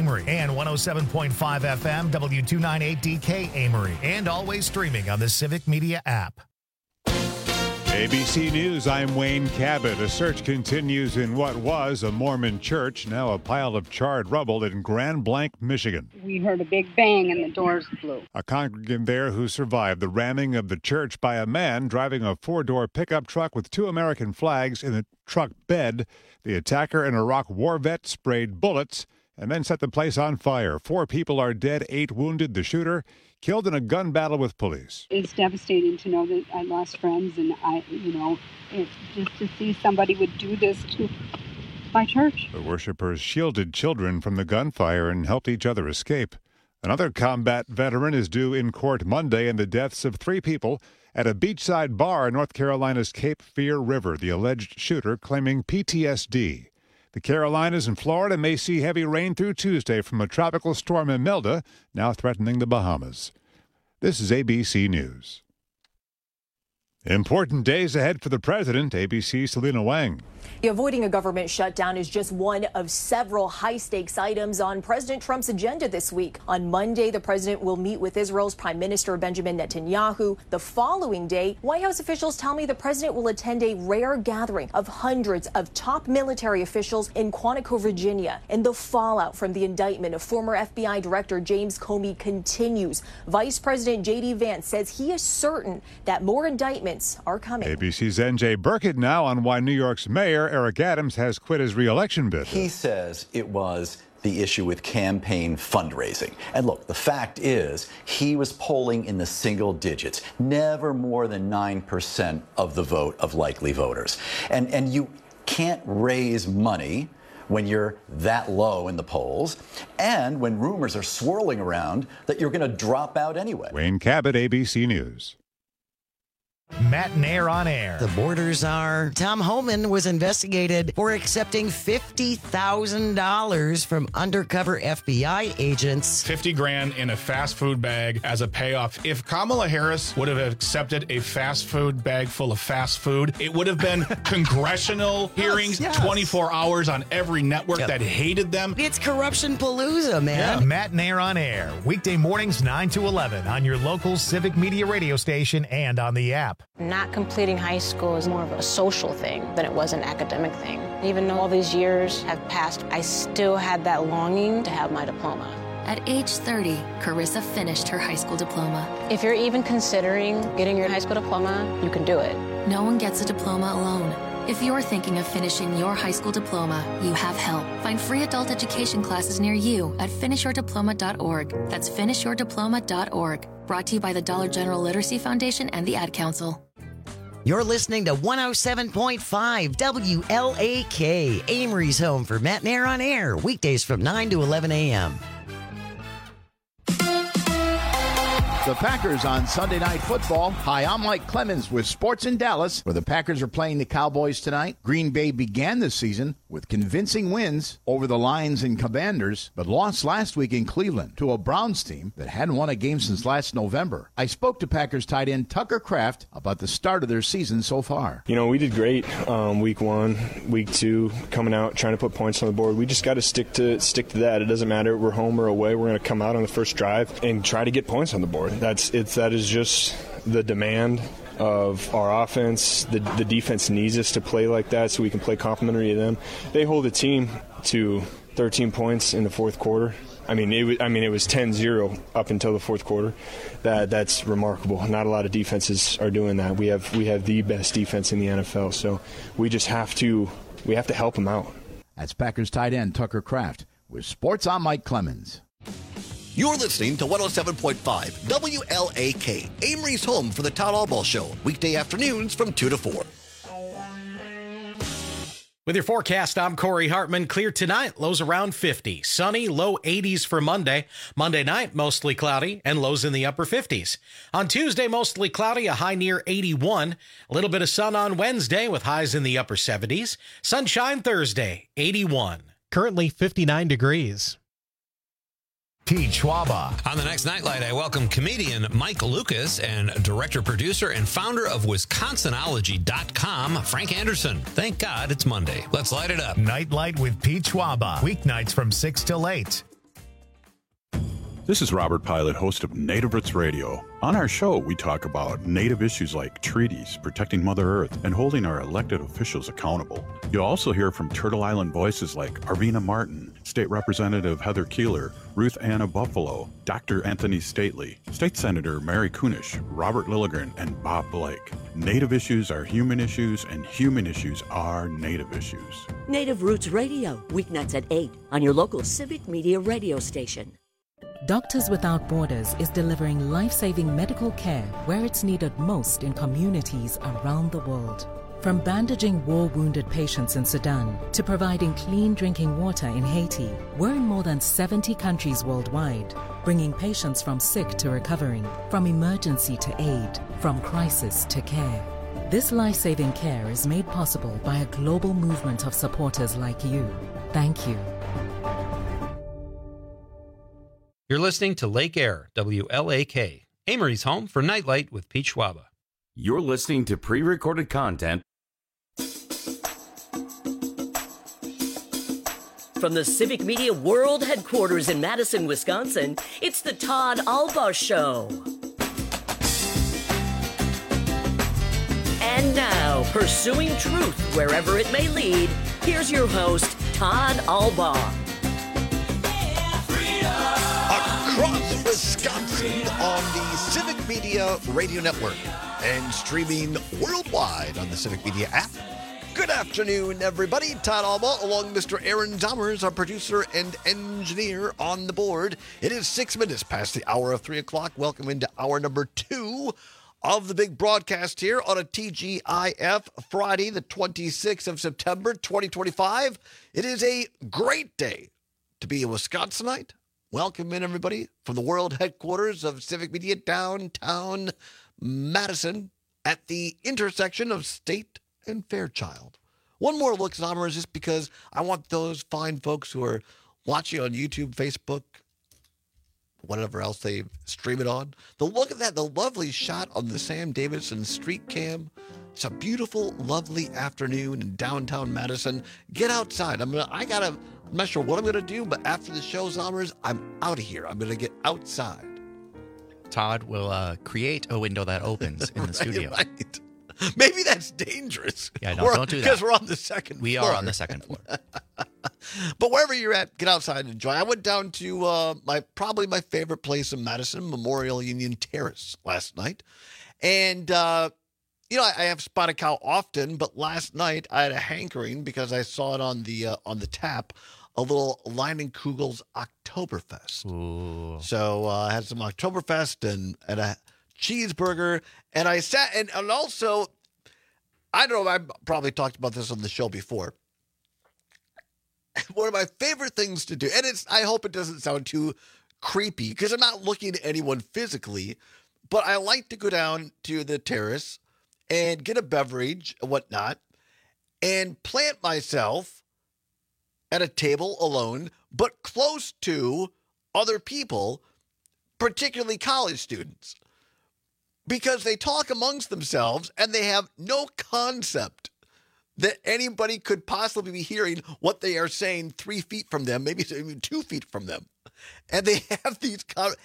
Amory, and 107.5 FM W298DK Amory, and always streaming on the Civic Media app. ABC News, I'm Wayne Cabot. A search continues in what was a Mormon church, now a pile of charred rubble in Grand Blanc, Michigan. We heard a big bang and the doors flew. A congregant there who survived the ramming of the church by a man driving a four-door pickup truck with 2 American flags in the truck bed. The attacker, an Iraq war vet, sprayed bullets and then set the place on fire. 4 people are dead, 8 wounded. The shooter killed in a gun battle with police. It's devastating to know that I lost friends, and it's just to see somebody would do this to my church. The worshipers shielded children from the gunfire and helped each other escape. Another combat veteran is due in court Monday in the deaths of 3 people at a beachside bar in North Carolina's Cape Fear River, the alleged shooter claiming PTSD. The Carolinas and Florida may see heavy rain through Tuesday from a tropical storm Imelda, now threatening the Bahamas. This is ABC News. Important days ahead for the president. ABC's Selena Wang. Avoiding a government shutdown is just one of several high-stakes items on President Trump's agenda this week. On Monday, the president will meet with Israel's Prime Minister Benjamin Netanyahu. The following day, White House officials tell me the president will attend a rare gathering of hundreds of top military officials in Quantico, Virginia. And the fallout from the indictment of former FBI Director James Comey continues. Vice President J.D. Vance says he is certain that more indictments are coming. ABC's N.J. Burkett now on why New York's mayor Eric Adams has quit his re-election bid. He says it was the issue with campaign fundraising. And look, the fact is he was polling in the single digits, never more than 9% of the vote of likely voters. And you can't raise money when you're that low in the polls and when rumors are swirling around that you're going to drop out anyway. Wayne Cabot, ABC News. Matt Nair on air. The borders are. Tom Homan was investigated for accepting $50,000 from undercover FBI agents. $50,000 in a fast food bag as a payoff. If Kamala Harris would have accepted a fast food bag full of fast food, it would have been congressional hearings, yes. 24 hours on every network that hated them. It's corruption palooza, man. Yeah. Matt Nair on air. Weekday mornings 9 to 11 on your local Civic Media radio station and on the app. Not completing high school is more of a social thing than it was an academic thing. Even though all these years have passed, I still had that longing to have my diploma. At age 30, Carissa finished her high school diploma. If you're even considering getting your high school diploma, you can do it. No one gets a diploma alone. If you're thinking of finishing your high school diploma, you have help. Find free adult education classes near you at finishyourdiploma.org. That's finishyourdiploma.org. Brought to you by the Dollar General Literacy Foundation and the Ad Council. You're listening to 107.5 WLAK, Amory's home for Matt Nair on air, weekdays from 9 to 11 a.m. The Packers on Sunday Night Football. Hi, I'm Mike Clemens with Sports in Dallas, where the Packers are playing the Cowboys tonight. Green Bay began the season with convincing wins over the Lions and Commanders, but lost last week in Cleveland to a Browns team that hadn't won a game since last November. I spoke to Packers tight end Tucker Kraft about the start of their season so far. You know, we did great week 1, week 2, coming out, trying to put points on the board. We just got to stick to that. It doesn't matter if we're home or away. We're going to come out on the first drive and try to get points on the board. That is just the demand of our offense. The defense needs us to play like that so we can play complementary to them. They hold the team to 13 points in the fourth quarter. I mean, it was 10-0 up until the fourth quarter. That's remarkable. Not a lot of defenses are doing that. We have the best defense in the NFL, so we have to help them out. That's Packers tight end Tucker Kraft with Sports. I'm Mike Clemens. You're listening to 107.5 WLAK, Amory's home for the Todd Albaugh Show, weekday afternoons from 2 to 4. With your forecast, I'm Corey Hartman. Clear tonight, lows around 50. Sunny, low 80s for Monday. Monday night, mostly cloudy and lows in the upper 50s. On Tuesday, mostly cloudy, a high near 81. A little bit of sun on Wednesday with highs in the upper 70s. Sunshine Thursday, 81. Currently 59 degrees. Pete Schwaba. On the next Nightlight, I welcome comedian Mike Lucas and director, producer, and founder of Wisconsinology.com, Frank Anderson. Thank God it's Monday. Let's light it up. Nightlight with Pete Schwaba. Weeknights from 6 till 8. This is Robert Pilot, host of Native Roots Radio. On our show, we talk about Native issues like treaties, protecting Mother Earth, and holding our elected officials accountable. You'll also hear from Turtle Island voices like Arvina Martin, State Representative Heather Keeler, Ruth Anna Buffalo, Dr. Anthony Stately, State Senator Mary Kunish, Robert Lilligren, and Bob Blake. Native issues are human issues, and human issues are Native issues. Native Roots Radio, weeknights at 8 on your local Civic Media radio station. Doctors Without Borders is delivering life-saving medical care where it's needed most in communities around the world. From bandaging war-wounded patients in Sudan to providing clean drinking water in Haiti, we're in more than 70 countries worldwide, bringing patients from sick to recovering, from emergency to aid, from crisis to care. This life-saving care is made possible by a global movement of supporters like you. Thank you. You're listening to Lake Air, WLAK, Amory's home for Nightlight with Pete Schwaba. You're listening to pre-recorded content from the Civic Media World Headquarters in Madison, Wisconsin. It's the Todd Alba Show. And now, pursuing truth wherever it may lead, here's your host, Todd Alba. Across Wisconsin on the Civic Media Radio Network and streaming worldwide on the Civic Media app. Good afternoon, everybody. Todd Alba along Mr. Aaron Zomers, our producer and engineer on the board. It is 6 minutes past the hour of 3 o'clock. Welcome into hour number 2 of the big broadcast here on a TGIF Friday, the 26th of September, 2025. It is a great day to be a Wisconsinite. Welcome in, everybody, from the world headquarters of Civic Media, downtown Madison, at the intersection of State and Fairchild. One more look, Zommers, just because I want those fine folks who are watching on YouTube, Facebook, whatever else they stream it on. The look at that, the lovely shot on the Sam Davidson street cam. It's a beautiful, lovely afternoon in downtown Madison. Get outside. I'm not sure what I'm gonna do, but after the show, Zommers, I'm out of here. I'm gonna get outside. Todd will create a window that opens in the studio. Right. Maybe that's dangerous. Yeah, no, don't do that. Because we're on the second floor. We are on the second floor. But wherever you're at, get outside and enjoy. I went down to probably my favorite place in Madison, Memorial Union Terrace, last night. And, I have spotted cow often, but last night I had a hankering because I saw it on the tap, a little Leinenkugel's Oktoberfest. Ooh. So I had some Oktoberfest and a cheeseburger, and I sat and also, I don't know, I probably talked about this on the show before. One of my favorite things to do, and I hope it doesn't sound too creepy because I'm not looking at anyone physically, but I like to go down to the terrace and get a beverage and whatnot and plant myself at a table alone, but close to other people, particularly college students, because they talk amongst themselves and they have no concept that anybody could possibly be hearing what they are saying 3 feet from them, maybe even 2 feet from them. And they have these,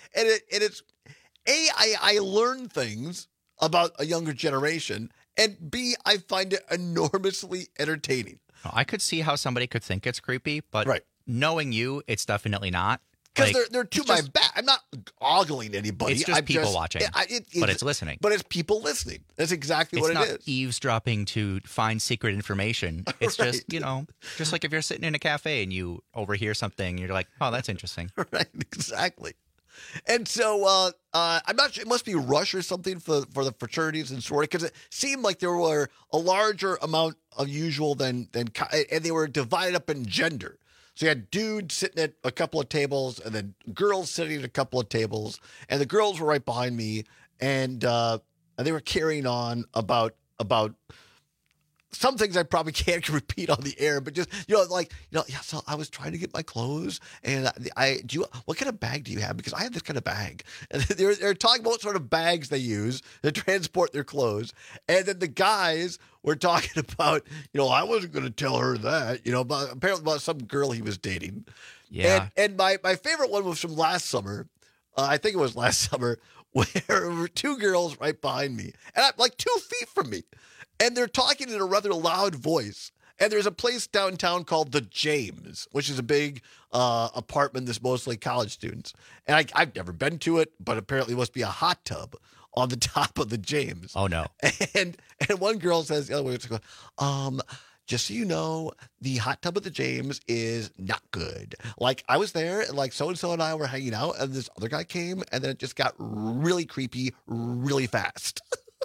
I learn things about a younger generation, and B, I find it enormously entertaining. I could see how somebody could think it's creepy, but knowing you, it's definitely not. Because they're to my back. I'm not ogling anybody. It's just people watching, but it's listening. But it's people listening. That's exactly what it is. It's not eavesdropping to find secret information. It's just, just like if you're sitting in a cafe and you overhear something, you're like, oh, that's interesting. Right, exactly. And so I'm not sure. It must be Rush or something for the fraternities and sorority, because it seemed like there were a larger amount of usual than and they were divided up in gender. So you had dudes sitting at a couple of tables and then girls sitting at a couple of tables, and the girls were right behind me, and they were carrying on about some things I probably can't repeat on the air, but just, so I was trying to get my clothes, and what kind of bag do you have? Because I have this kind of bag. And they're talking about what sort of bags they use to transport their clothes. And then the guys were talking about, I wasn't going to tell her that, apparently about some girl he was dating. Yeah. And my favorite one was from last summer I think it was last summer, where there were two girls right behind me, and I'm like 2 feet from me, and they're talking in a rather loud voice. And there's a place downtown called the James, which is a big apartment that's mostly college students. And I've never been to it, but apparently it must be a hot tub on the top of the James. Oh, no. And one girl says the other way, just so you know, the hot tub of the James is not good. Like, I was there, and like so-and-so and I were hanging out, and this other guy came, and then it just got really creepy really fast.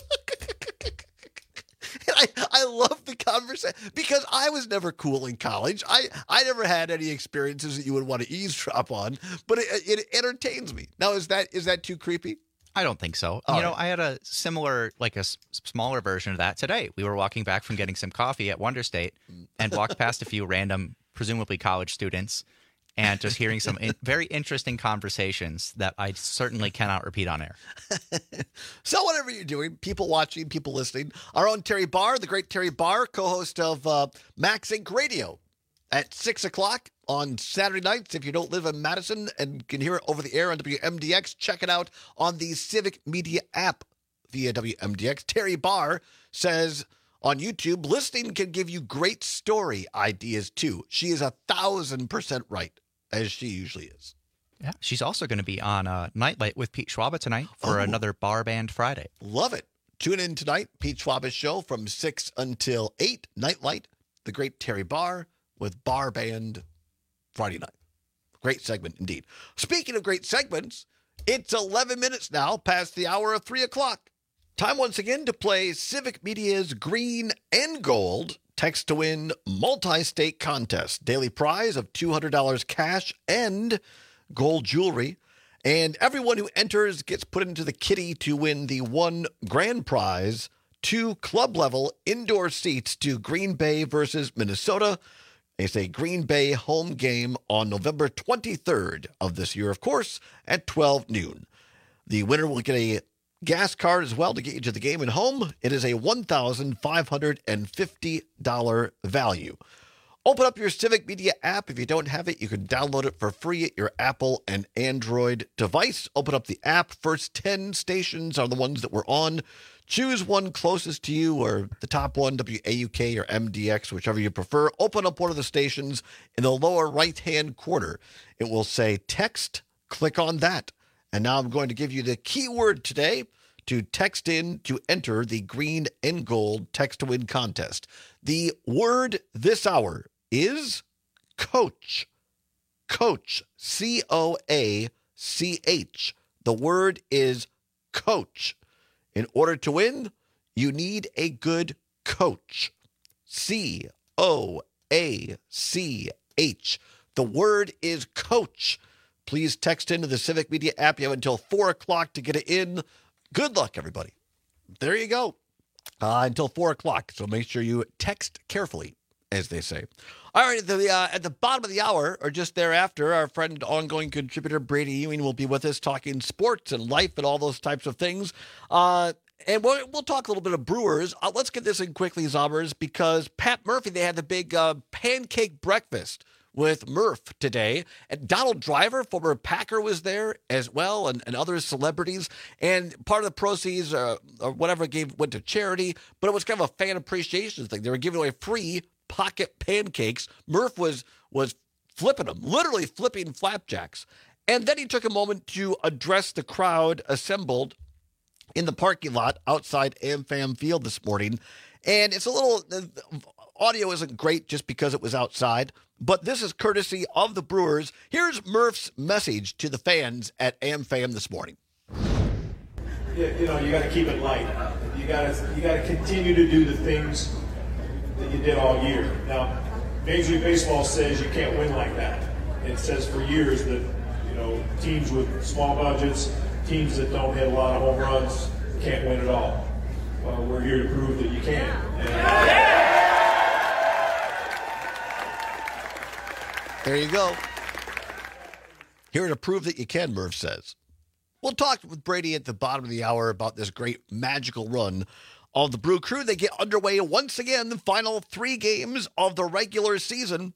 And I love the conversation because I was never cool in college. I never had any experiences that you would want to eavesdrop on, but it entertains me. Now, is that too creepy? I don't think so. All you know, right. I had a similar, like a smaller version of that today. We were walking back from getting some coffee at Wonder State and walked past a few random, presumably college students, and just hearing some very interesting conversations that I certainly cannot repeat on air. So whatever you're doing, people watching, people listening, our own Terry Barr, the great Terry Barr, co-host of Max Inc. Radio at 6 o'clock on Saturday nights. If you don't live in Madison and can hear it over the air on WMDX, check it out on the Civic Media app via WMDX. Terry Barr says on YouTube, listening can give you great story ideas too. She is 1,000% right, as she usually is. Yeah, she's also going to be on Nightlight with Pete Schwaba tonight for another Bar Band Friday. Love it. Tune in tonight, Pete Schwaba's show from 6 until 8, Nightlight, the great Terry Barr with Bar Band Friday night. Great segment indeed. Speaking of great segments, it's 11 minutes now past the hour of 3 o'clock. Time once again to play Civic Media's Green and Gold Text to Win multi-state contest. Daily prize of $200 cash and gold jewelry. And everyone who enters gets put into the kitty to win the one grand prize, 2 club-level indoor seats to Green Bay versus Minnesota. It's a Green Bay home game on November 23rd of this year, of course, at 12 noon. The winner will get a gas card as well to get you to the game and home. It is a $1,550 value. Open up your Civic Media app. If you don't have it, you can download it for free at your Apple and Android device. Open up the app. First 10 stations are the ones that we're on. Choose one closest to you or the top one, WAUK or MDX, whichever you prefer. Open up one of the stations. In the lower right-hand corner, it will say text. Click on that. And now I'm going to give you the keyword today to text in to enter the Green and Gold Text to Win contest. The word this hour is coach. Coach. C-O-A-C-H. The word is coach. In order to win, you need a good coach. C-O-A-C-H. The word is coach. Please text into the Civic Media app. You have until 4 o'clock to get it in. Good luck, everybody. There you go. Until 4 o'clock. So make sure you text carefully, as they say. All right, at the bottom of the hour, or just thereafter, our friend, ongoing contributor Brady Ewing will be with us talking sports and life and all those types of things. And we'll talk a little bit of Brewers. Let's get this in quickly, Zombers, because Pat Murphy, they had the big pancake breakfast with Murph today. And Donald Driver, former Packer, was there as well, and other celebrities. And part of the proceeds or whatever went to charity, but it was kind of a fan appreciation thing. They were giving away free pocket pancakes. Murph was flipping them, literally flipping flapjacks. And then he took a moment to address the crowd assembled in the parking lot outside AmFam Field this morning. And it's a little, audio isn't great just because it was outside, but this is courtesy of the Brewers. Here's Murph's message to the fans at AmFam this morning. You know, you got to keep it light. You got to continue to do the things that you did all year. Now, Major League Baseball says you can't win like that. It says for years that, you know, teams with small budgets, teams that don't hit a lot of home runs can't win at all. Well, we're here to prove that you can. There you go. Here to prove that you can, Murph says. We'll talk with Brady at the bottom of the hour about this great magical run of the Brew Crew. They get underway once again, the final 3 games of the regular season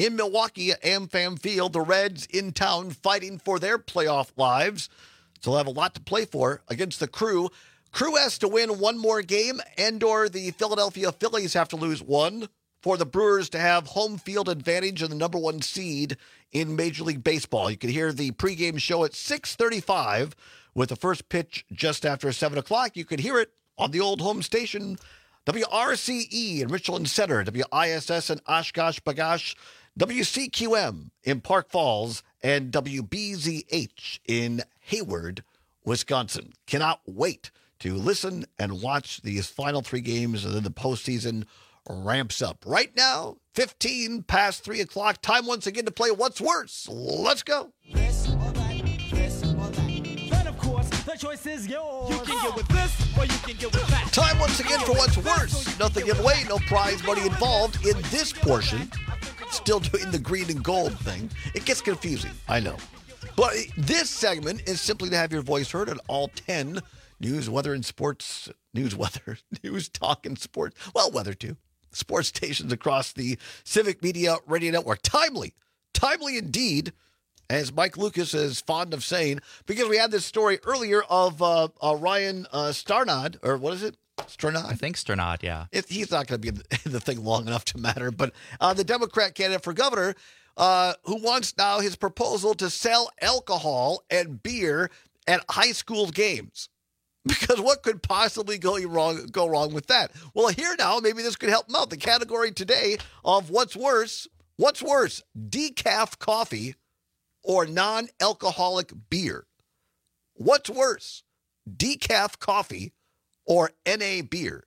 In Milwaukee at AmFam Field, the Reds in town fighting for their playoff lives. So they'll have a lot to play for against the Crew. Crew has to win one more game, and/or the Philadelphia Phillies have to lose one for the Brewers to have home field advantage and the number one seed in Major League Baseball. You can hear the pregame show at 6:35 with the first pitch just after 7 o'clock. You can hear it on the old home station, WRCE in Richland Center, WISS in Oshkosh B'gosh, WCQM in Park Falls, and WBZH in Hayward, Wisconsin. Cannot wait to listen and watch these final three games, and then the postseason ramps up. Right now, 15 past 3 o'clock. Time once again to play What's Worse. Let's go. This or that, this or that. Then, of course, the choice is yours. You can get with this or you can get with that. Time once again for What's Worse. Nothing giveaway, no prize money involved in this portion. Still doing the green and gold thing. It gets confusing, I know. But this segment is simply to have your voice heard on all 10 news, weather, and sports. News, talk, and sports. Well, weather too. Sports stations across the Civic Media Radio Network. Timely indeed, as Mike Lucas is fond of saying, because we had this story earlier of Ryan Starnod, or what is it? Sternad? I think Sternad, yeah. He's not going to be in the thing long enough to matter, but the Democrat candidate for governor who wants now his proposal to sell alcohol and beer at high school games. Because what could possibly go wrong with that? Well, here now, maybe this could help them out. The category today of what's worse, decaf coffee or non-alcoholic beer? What's worse, decaf coffee or NA beer?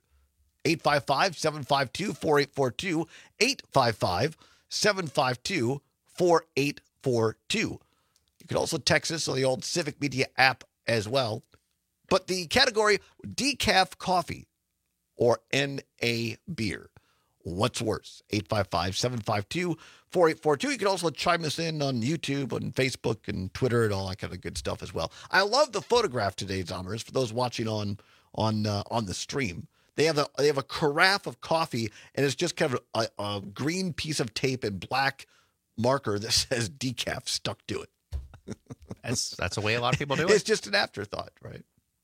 855-752-4842, 855-752-4842. You can also text us on the old Civic Media app as well. But the category, decaf coffee or NA beer. What's worse? 855-752-4842. You can also chime us in on YouTube, on Facebook, and Twitter, and all that kind of good stuff as well. I love the photograph today, Zommers, for those watching on the stream. They have a carafe of coffee, and it's just kind of a green piece of tape and black marker that says decaf stuck to it. That's the way a lot of people do it. It's just an afterthought, right?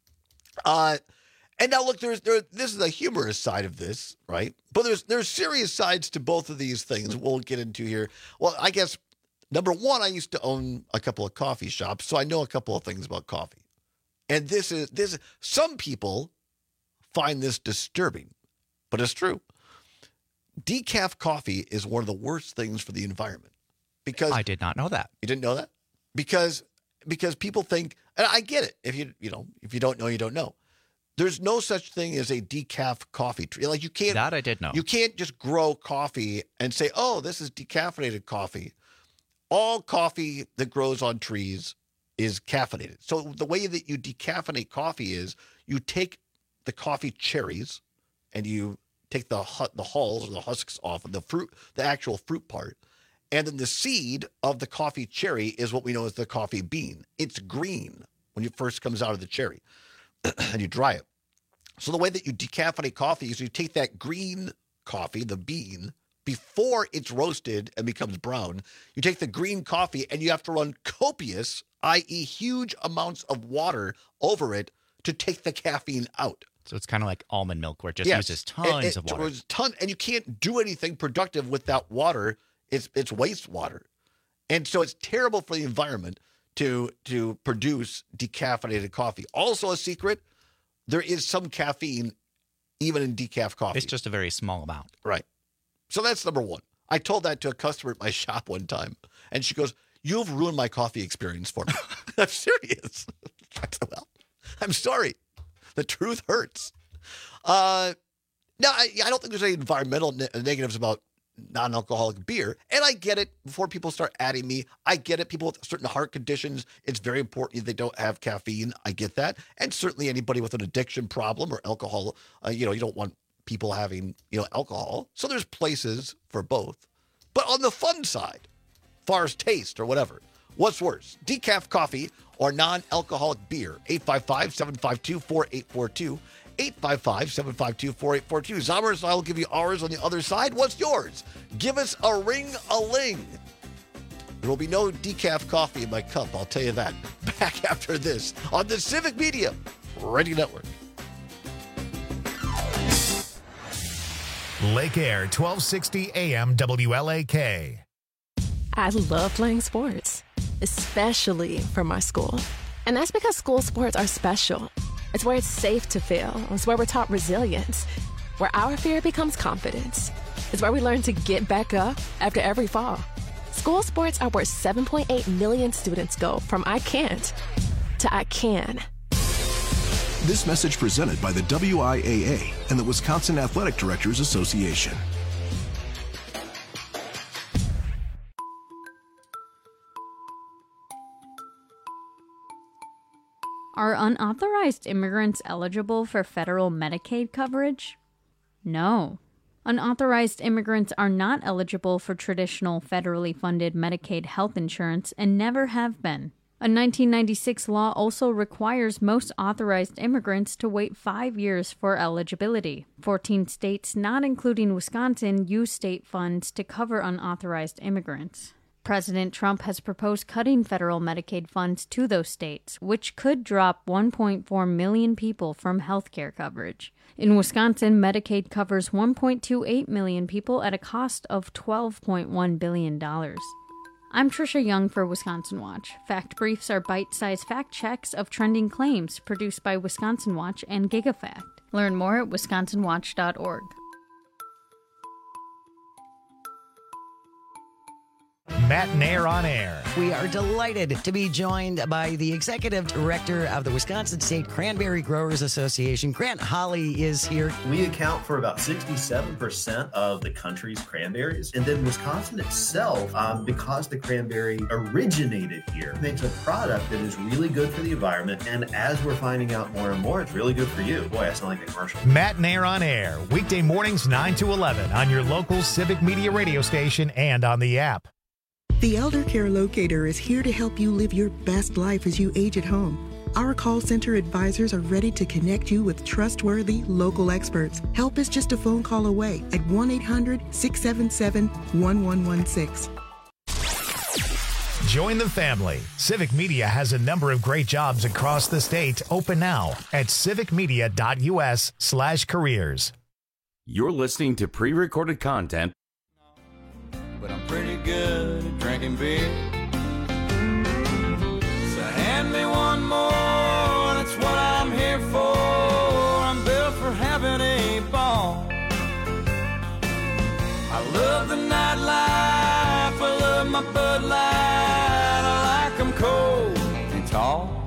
And now look, this is the humorous side of this, right? But there's serious sides to both of these things we'll get into here. Well, I guess, number one, I used to own a couple of coffee shops, so I know a couple of things about coffee. And this some people find this disturbing, but it's true. Decaf coffee is one of the worst things for the environment. Because I did not know that. You didn't know that? Because people think, and I get it. If you don't know, you don't know. There's no such thing as a decaf coffee tree. Like you can't. That I did know. You can't just grow coffee and say, "Oh, this is decaffeinated coffee." All coffee that grows on trees is caffeinated. So the way that you decaffeinate coffee is you take the coffee cherries and you take the hulls or the husks off of the fruit, the actual fruit part. And then the seed of the coffee cherry is what we know as the coffee bean. It's green when it first comes out of the cherry, and you dry it. So the way that you decaffeinate coffee is you take that green coffee, the bean, before it's roasted and becomes brown. You take the green coffee and you have to run copious, i.e. huge amounts of water over it to take the caffeine out. So it's kind of like almond milk where it just uses tons of water. And you can't do anything productive with that water. It's wastewater. And so it's terrible for the environment to produce decaffeinated coffee. Also a secret, there is some caffeine even in decaf coffee. It's just a very small amount. Right. So that's number one. I told that to a customer at my shop one time, and she goes, "You've ruined my coffee experience for me." I'm serious. I said, well, I'm sorry. The truth hurts. Now, I don't think there's any environmental negatives about non-alcoholic beer. And I get it. Before people start adding me, I get it. People with certain heart conditions, it's very important they don't have caffeine. I get that. And certainly anybody with an addiction problem or alcohol, you don't want people having, alcohol. So there's places for both. But on the fun side, far as taste or whatever, what's worse, decaf coffee or non-alcoholic beer? 855-752-4842, 855-752-4842. Zombers and I will give you ours on the other side. What's yours? Give us a ring-a-ling. There will be no decaf coffee in my cup, I'll tell you that. Back after this on the Civic Media Radio Network. Lake Air, 1260 AM WLAK. I love playing sports, especially for my school. And that's because school sports are special. It's where it's safe to fail. It's where we're taught resilience, where our fear becomes confidence. It's where we learn to get back up after every fall. School sports are where 7.8 million students go from I can't to I can. This message presented by the WIAA and the Wisconsin Athletic Directors Association. Are unauthorized immigrants eligible for federal Medicaid coverage? No. Unauthorized immigrants are not eligible for traditional federally funded Medicaid health insurance and never have been. A 1996 law also requires most authorized immigrants to wait 5 years for eligibility. 14 states, not including Wisconsin, use state funds to cover unauthorized immigrants. President Trump has proposed cutting federal Medicaid funds to those states, which could drop 1.4 million people from health care coverage. In Wisconsin, Medicaid covers 1.28 million people at a cost of $12.1 billion. I'm Trisha Young for Wisconsin Watch. Fact Briefs are bite-sized fact checks of trending claims produced by Wisconsin Watch and GigaFact. Learn more at wisconsinwatch.org. Matt Nair on air. We are delighted to be joined by the executive director of the Wisconsin State Cranberry Growers Association. Grant Holly is here. We account for about 67% of the country's cranberries. And then Wisconsin itself, because the cranberry originated here, makes a product that is really good for the environment. And as we're finding out more and more, it's really good for you. Boy, I sound like a commercial. Matt Nair on air. Weekday mornings 9 to 11 on your local Civic Media radio station and on the app. The Elder Care Locator is here to help you live your best life as you age at home. Our call center advisors are ready to connect you with trustworthy local experts. Help is just a phone call away at 1-800-677-1116. Join the family. Civic Media has a number of great jobs across the state open now at civicmedia.us/careers. You're listening to pre-recorded content. But I'm pretty good at drinking beer. So hand me one more, that's what I'm here for. I'm built for having a ball. I love the nightlife, I love my Bud Light. I like them cold and tall.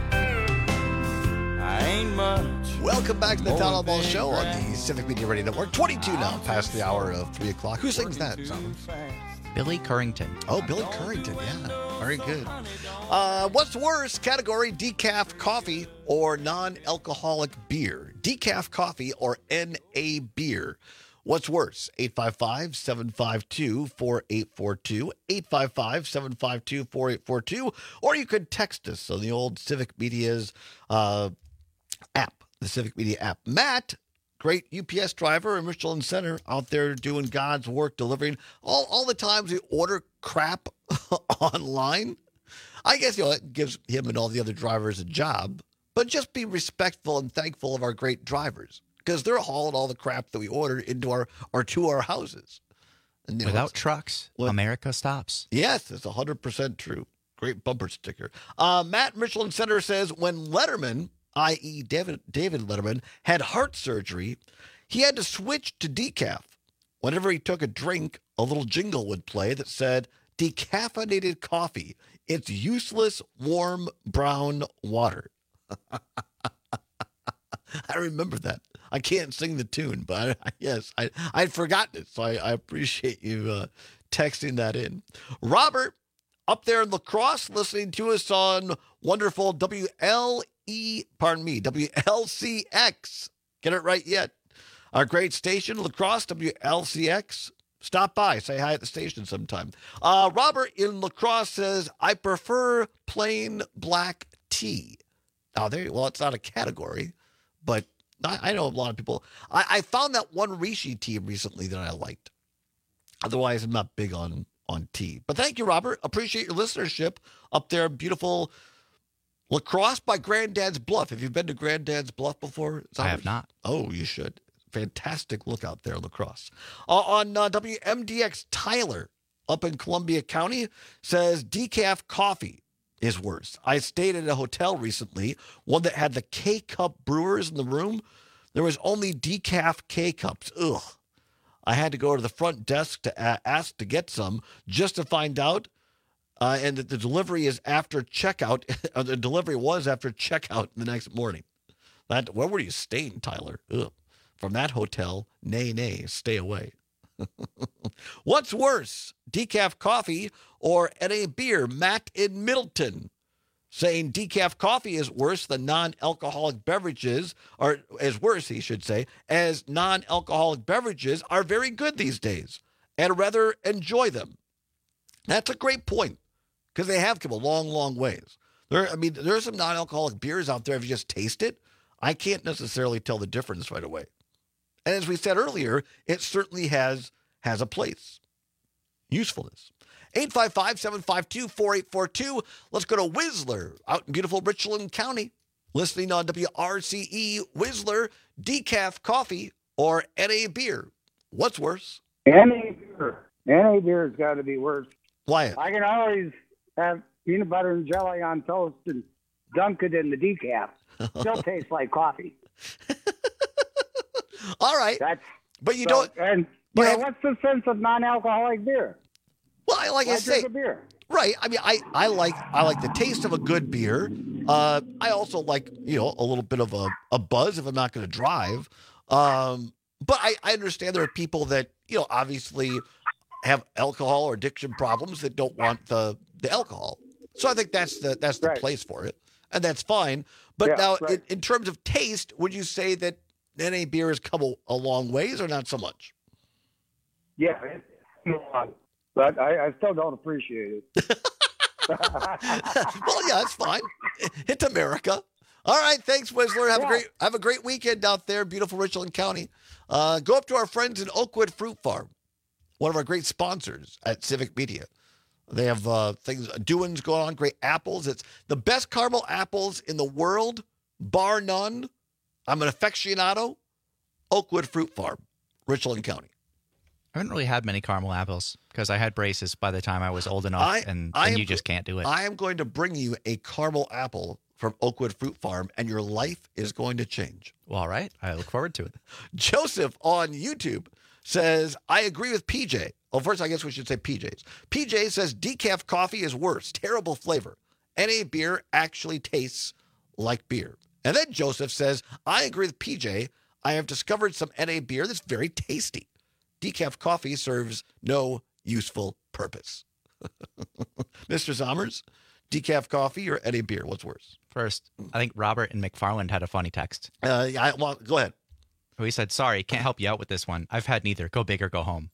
I ain't much. Welcome back to the Town Hall Ball Show on the Civic Media Radio Network. 22 now, past the hour of 3 o'clock. Who sings that song? Billy Currington. Oh, Billy Currington, yeah. Very good. What's worse category, decaf coffee or non-alcoholic beer? Decaf coffee or NA beer? What's worse? 855-752-4842, 855-752-4842, or you could text us on the old Civic Media's app. The Civic Media app. Matt, great UPS driver in Richland Center, out there doing God's work, delivering all the times we order crap online. I guess it gives him and all the other drivers a job, but just be respectful and thankful of our great drivers because they're hauling all the crap that we ordered into our to our houses. And, without trucks, America stops. Yes, it's 100% true. Great bumper sticker. Matt in Richland Center says when Letterman, i.e. David Letterman, had heart surgery, he had to switch to decaf. Whenever he took a drink, a little jingle would play that said, decaffeinated coffee. It's useless, warm, brown water. I remember that. I can't sing the tune, but I'd forgotten it, so I appreciate you texting that in. Robert, up there in La Crosse, listening to us on wonderful WLCX. Get it right yet. Our great station, La Crosse, WLCX. Stop by. Say hi at the station sometime. Robert in La Crosse says, I prefer plain black tea. Now, well, it's not a category, but I know a lot of people. I found that one Rishi tea recently that I liked. Otherwise, I'm not big on tea. But thank you, Robert. Appreciate your listenership up there. Beautiful La Crosse by Granddad's Bluff. Have you been to Granddad's Bluff before? I have not. Oh, you should. Fantastic look out there, La Crosse. On WMDX, Tyler up in Columbia County says decaf coffee is worse. I stayed at a hotel recently, one that had the K-Cup brewers in the room. There was only decaf K-Cups. Ugh. I had to go to the front desk to ask to get some just to find out. And the delivery is after checkout. The delivery was after checkout the next morning. Where were you staying, Tyler? Ugh. From that hotel, nay, stay away. What's worse, decaf coffee or NA beer? Matt in Middleton saying decaf coffee is worse than non-alcoholic beverages, or is worse, he should say, as non-alcoholic beverages are very good these days and rather enjoy them. That's a great point because they have come a long, long ways. There are some non-alcoholic beers out there. If you just taste it, I can't necessarily tell the difference right away. And as we said earlier, it certainly has a place. Usefulness. 855-752-4842. Let's go to Whistler out in beautiful Richland County. Listening on WRCE. Whistler, decaf coffee or NA beer? What's worse? NA beer. NA beer's got to be worse. Why? I can always have peanut butter and jelly on toast and dunk it in the decaf. Still tastes like coffee. All right. But you don't. And what's the sense of non-alcoholic beer? Well, like I say, beer. Right. I mean, I like the taste of a good beer. I also like, a little bit of a buzz if I'm not going to drive. But I understand there are people that, obviously have alcohol or addiction problems that don't want the alcohol. So I think that's the place for it. And that's fine. But in terms of taste, would you say that NA beer has come a long ways or not so much? Yeah, but I still don't appreciate it. Well, yeah, it's fine. It's America. All right, thanks, Whistler. Have a great weekend out there, beautiful Richland County. Go up to our friends in Oakwood Fruit Farm, one of our great sponsors at Civic Media. They have doings going on, great apples. It's the best caramel apples in the world, bar none. I'm an aficionado. Oakwood Fruit Farm, Richland County. I haven't really had many caramel apples because I had braces by the time I was old enough, and you just can't do it. I am going to bring you a caramel apple from Oakwood Fruit Farm, and your life is going to change. Well, all right. I look forward to it. Joseph on YouTube says, I agree with PJ. Well, first, I guess we should say PJ's. PJ says decaf coffee is worse. Terrible flavor. NA beer actually tastes like beer. And then Joseph says, I agree with PJ. I have discovered some NA beer that's very tasty. Decaf coffee serves no useful purpose. Mr. Sommers, decaf coffee or NA beer? What's worse? First, I think Robert and McFarland had a funny text. Well, go ahead. He said, sorry, can't help you out with this one. I've had neither. Go big or go home.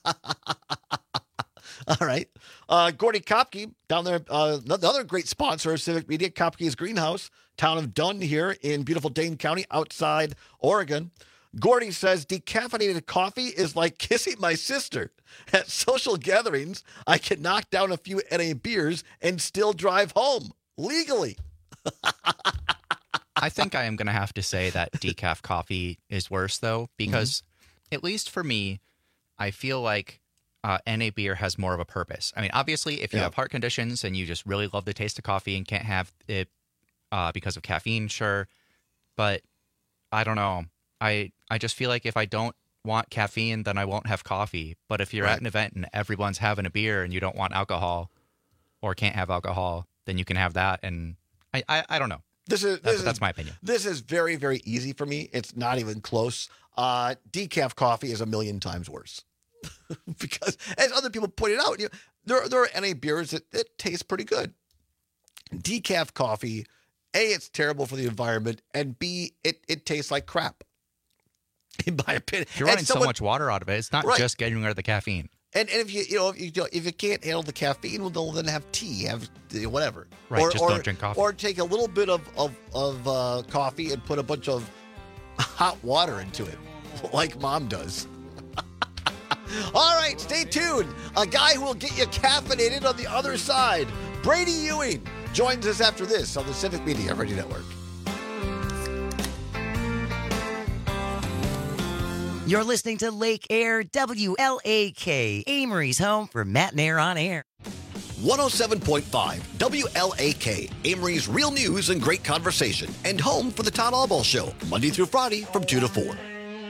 All right. Gordy Kopke down there, another great sponsor of Civic Media, Kopke's Greenhouse, town of Dunn here in beautiful Dane County outside Oregon. Gordy says, decaffeinated coffee is like kissing my sister. At social gatherings, I can knock down a few NA beers and still drive home legally. I think I am going to have to say that decaf coffee is worse, though, because at least for me, I feel like NA beer has more of a purpose. I mean, obviously, if you have heart conditions and you just really love the taste of coffee and can't have it because of caffeine, sure. But I don't know. I just feel like if I don't want caffeine, then I won't have coffee. But if you're at an event and everyone's having a beer and you don't want alcohol or can't have alcohol, then you can have that. And I don't know. That's my opinion. This is very, very easy for me. It's not even close. Decaf coffee is a million times worse. Because, as other people pointed out, there are NA beers that taste pretty good. Decaf coffee, A, it's terrible for the environment, and B, it tastes like crap. In my opinion, you're running so much water out of it. It's not just getting rid of the caffeine. And if you can't handle the caffeine, well, then have tea, have whatever. Right, just don't drink coffee. Or take a little bit of coffee and put a bunch of hot water into it, like Mom does. All right, stay tuned. A guy who will get you caffeinated on the other side. Brady Ewing joins us after this on the Civic Media Radio Network. You're listening to Lake Air, WLAK, Amory's home for Matt and Air on Air. 107.5 WLAK, Amory's real news and great conversation, and home for the Todd Albaugh Show, Monday through Friday from 2 to 4.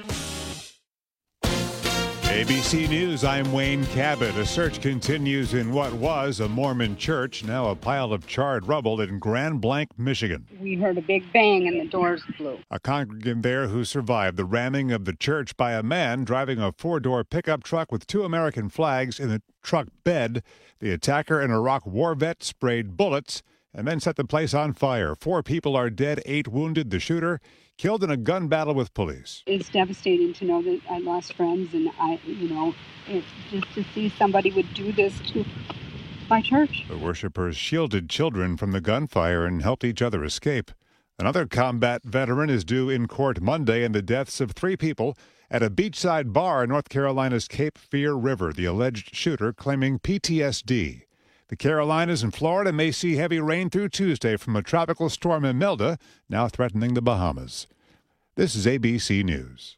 ABC News, I'm Wayne Cabot. A search continues in what was a Mormon church, now a pile of charred rubble in Grand Blanc, Michigan. We heard a big bang and the doors blew. A congregant there who survived the ramming of the church by a man driving a four-door pickup truck with 2 American flags in the truck bed. The attacker, an Iraq war vet, sprayed bullets and then set the place on fire. 4 people are dead, 8 wounded. The shooter killed in a gun battle with police. It's devastating to know that I lost friends, and just to see somebody would do this to my church. The worshipers shielded children from the gunfire and helped each other escape. Another combat veteran is due in court Monday in the deaths of 3 people at a beachside bar in North Carolina's Cape Fear River, the alleged shooter claiming PTSD. The Carolinas and Florida may see heavy rain through Tuesday from a tropical storm Imelda, now threatening the Bahamas. This is ABC News.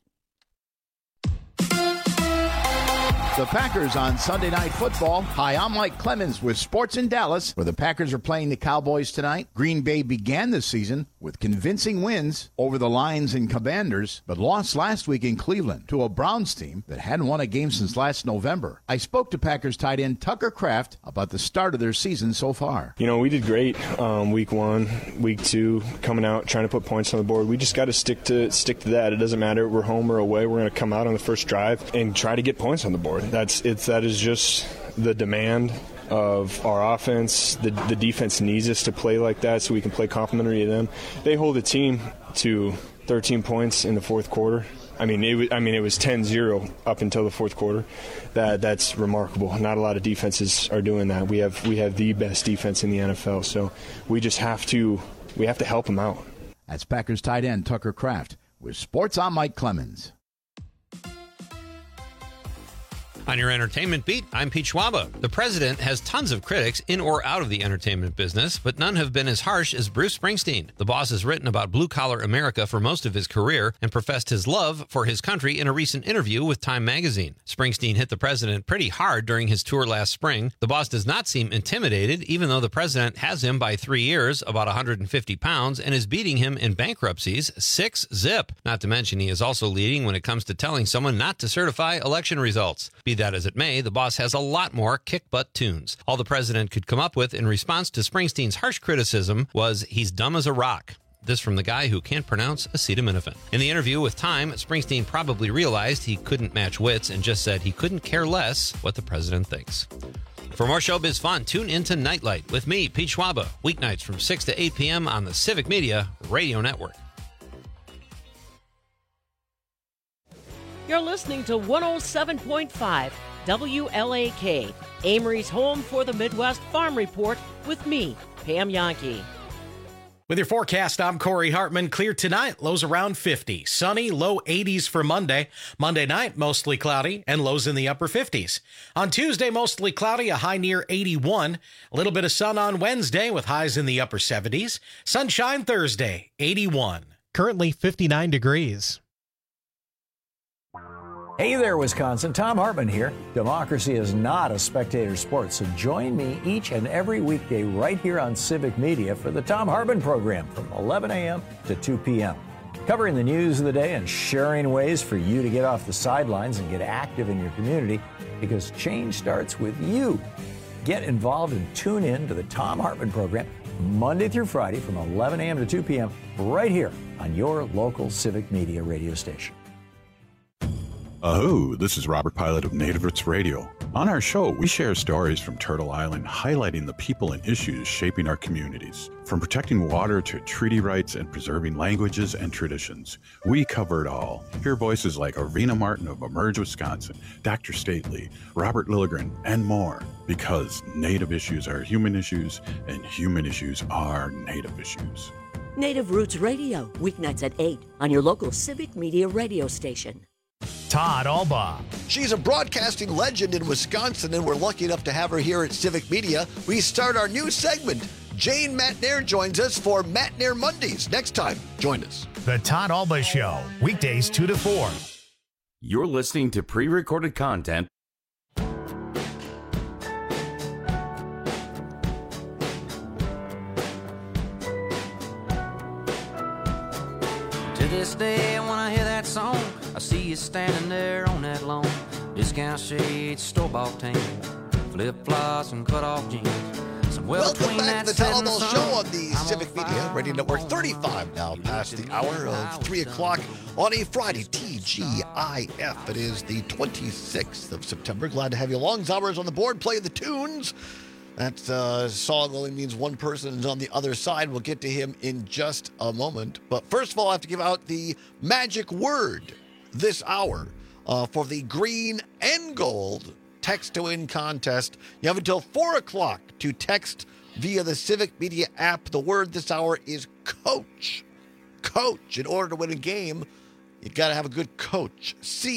The Packers on Sunday Night Football. Hi, I'm Mike Clemens with Sports in Dallas, where the Packers are playing the Cowboys tonight. Green Bay began the season with convincing wins over the Lions and Commanders, but lost last week in Cleveland to a Browns team that hadn't won a game since last November. I spoke to Packers tight end Tucker Kraft about the start of their season so far. You know, we did great week 1, week 2, coming out, trying to put points on the board. We just got to stick to that. It doesn't matter if we're home or away. We're going to come out on the first drive and try to get points on the board. That is just the demand of our offense. The defense needs us to play like that so we can play complementary to them. They hold the team to 13 points in the fourth quarter. It was 10-0 up until the fourth quarter. That's remarkable. Not a lot of defenses are doing that. We have the best defense in the NFL, so we just have to help them out. That's Packers tight end Tucker Kraft. With Sports, I'm Mike Clemens. On your entertainment beat, I'm Pete Schwaba. The president has tons of critics in or out of the entertainment business, but none have been as harsh as Bruce Springsteen. The boss has written about blue-collar America for most of his career and professed his love for his country in a recent interview with Time magazine. Springsteen hit the president pretty hard during his tour last spring. The boss does not seem intimidated, even though the president has him by 3 years, about 150 pounds, and is beating him in bankruptcies 6-0. Not to mention he is also leading when it comes to telling someone not to certify election results. Be that as it may, the boss has a lot more kick-butt tunes. All the president could come up with in response to Springsteen's harsh criticism was, "He's dumb as a rock." This from the guy who can't pronounce acetaminophen. In the interview with Time, Springsteen probably realized he couldn't match wits and just said he couldn't care less what the president thinks. For more showbiz fun, tune into Nightlight with me, Pete Schwaba, weeknights from 6 to 8 p.m. on the Civic Media Radio Network. You're listening to 107.5 WLAK, Amory's home for the Midwest Farm Report with me, Pam Yankee. With your forecast, I'm Corey Hartman. Clear tonight, lows around 50. Sunny, low 80s for Monday. Monday night, mostly cloudy and lows in the upper 50s. On Tuesday, mostly cloudy, a high near 81. A little bit of sun on Wednesday with highs in the upper 70s. Sunshine Thursday, 81. Currently 59 degrees. Hey there, Wisconsin. Tom Hartman here. Democracy is not a spectator sport, so join me each and every weekday right here on Civic Media for the Tom Hartman program from 11 a.m. to 2 p.m. Covering the news of the day and sharing ways for you to get off the sidelines and get active in your community, because change starts with you. Get involved and tune in to the Tom Hartman program Monday through Friday from 11 a.m. to 2 p.m. right here on your local Civic Media radio station. Aho, this is Robert Pilot of Native Roots Radio. On our show, we share stories from Turtle Island highlighting the people and issues shaping our communities. From protecting water to treaty rights and preserving languages and traditions, we cover it all. Hear voices like Arvina Martin of Emerge Wisconsin, Dr. Stately, Robert Lilligren, and more. Because Native issues are human issues, and human issues are Native issues. Native Roots Radio, weeknights at 8 on your local Civic Media radio station. Todd Alba. She's a broadcasting legend in Wisconsin, and we're lucky enough to have her here at Civic Media. We start our new segment. Jane Matnair joins us for Matnair Mondays. Next time, join us. The Todd Alba Show, weekdays 2 to 4. You're listening to pre-recorded content. To this day, when I hear that song, I see you standing there on that lawn. Discount shades, store-bought tan, flip-flops and cut-off jeans. Welcome back to the Todd Alba Show on the Civic Media Radio Network. 35 now past the hour of 3 o'clock on a Friday, TGIF. It is the 26th of September. Glad to have you along. Zauber's on the board playing the tunes. That song only means one person is on the other side. We'll get to him in just a moment. But first of all, I have to give out the magic word this hour for the green and gold text to win contest. You have until 4 o'clock to text via the Civic Media app. The word this hour is coach. Coach. In order to win a game, you got to have a good coach.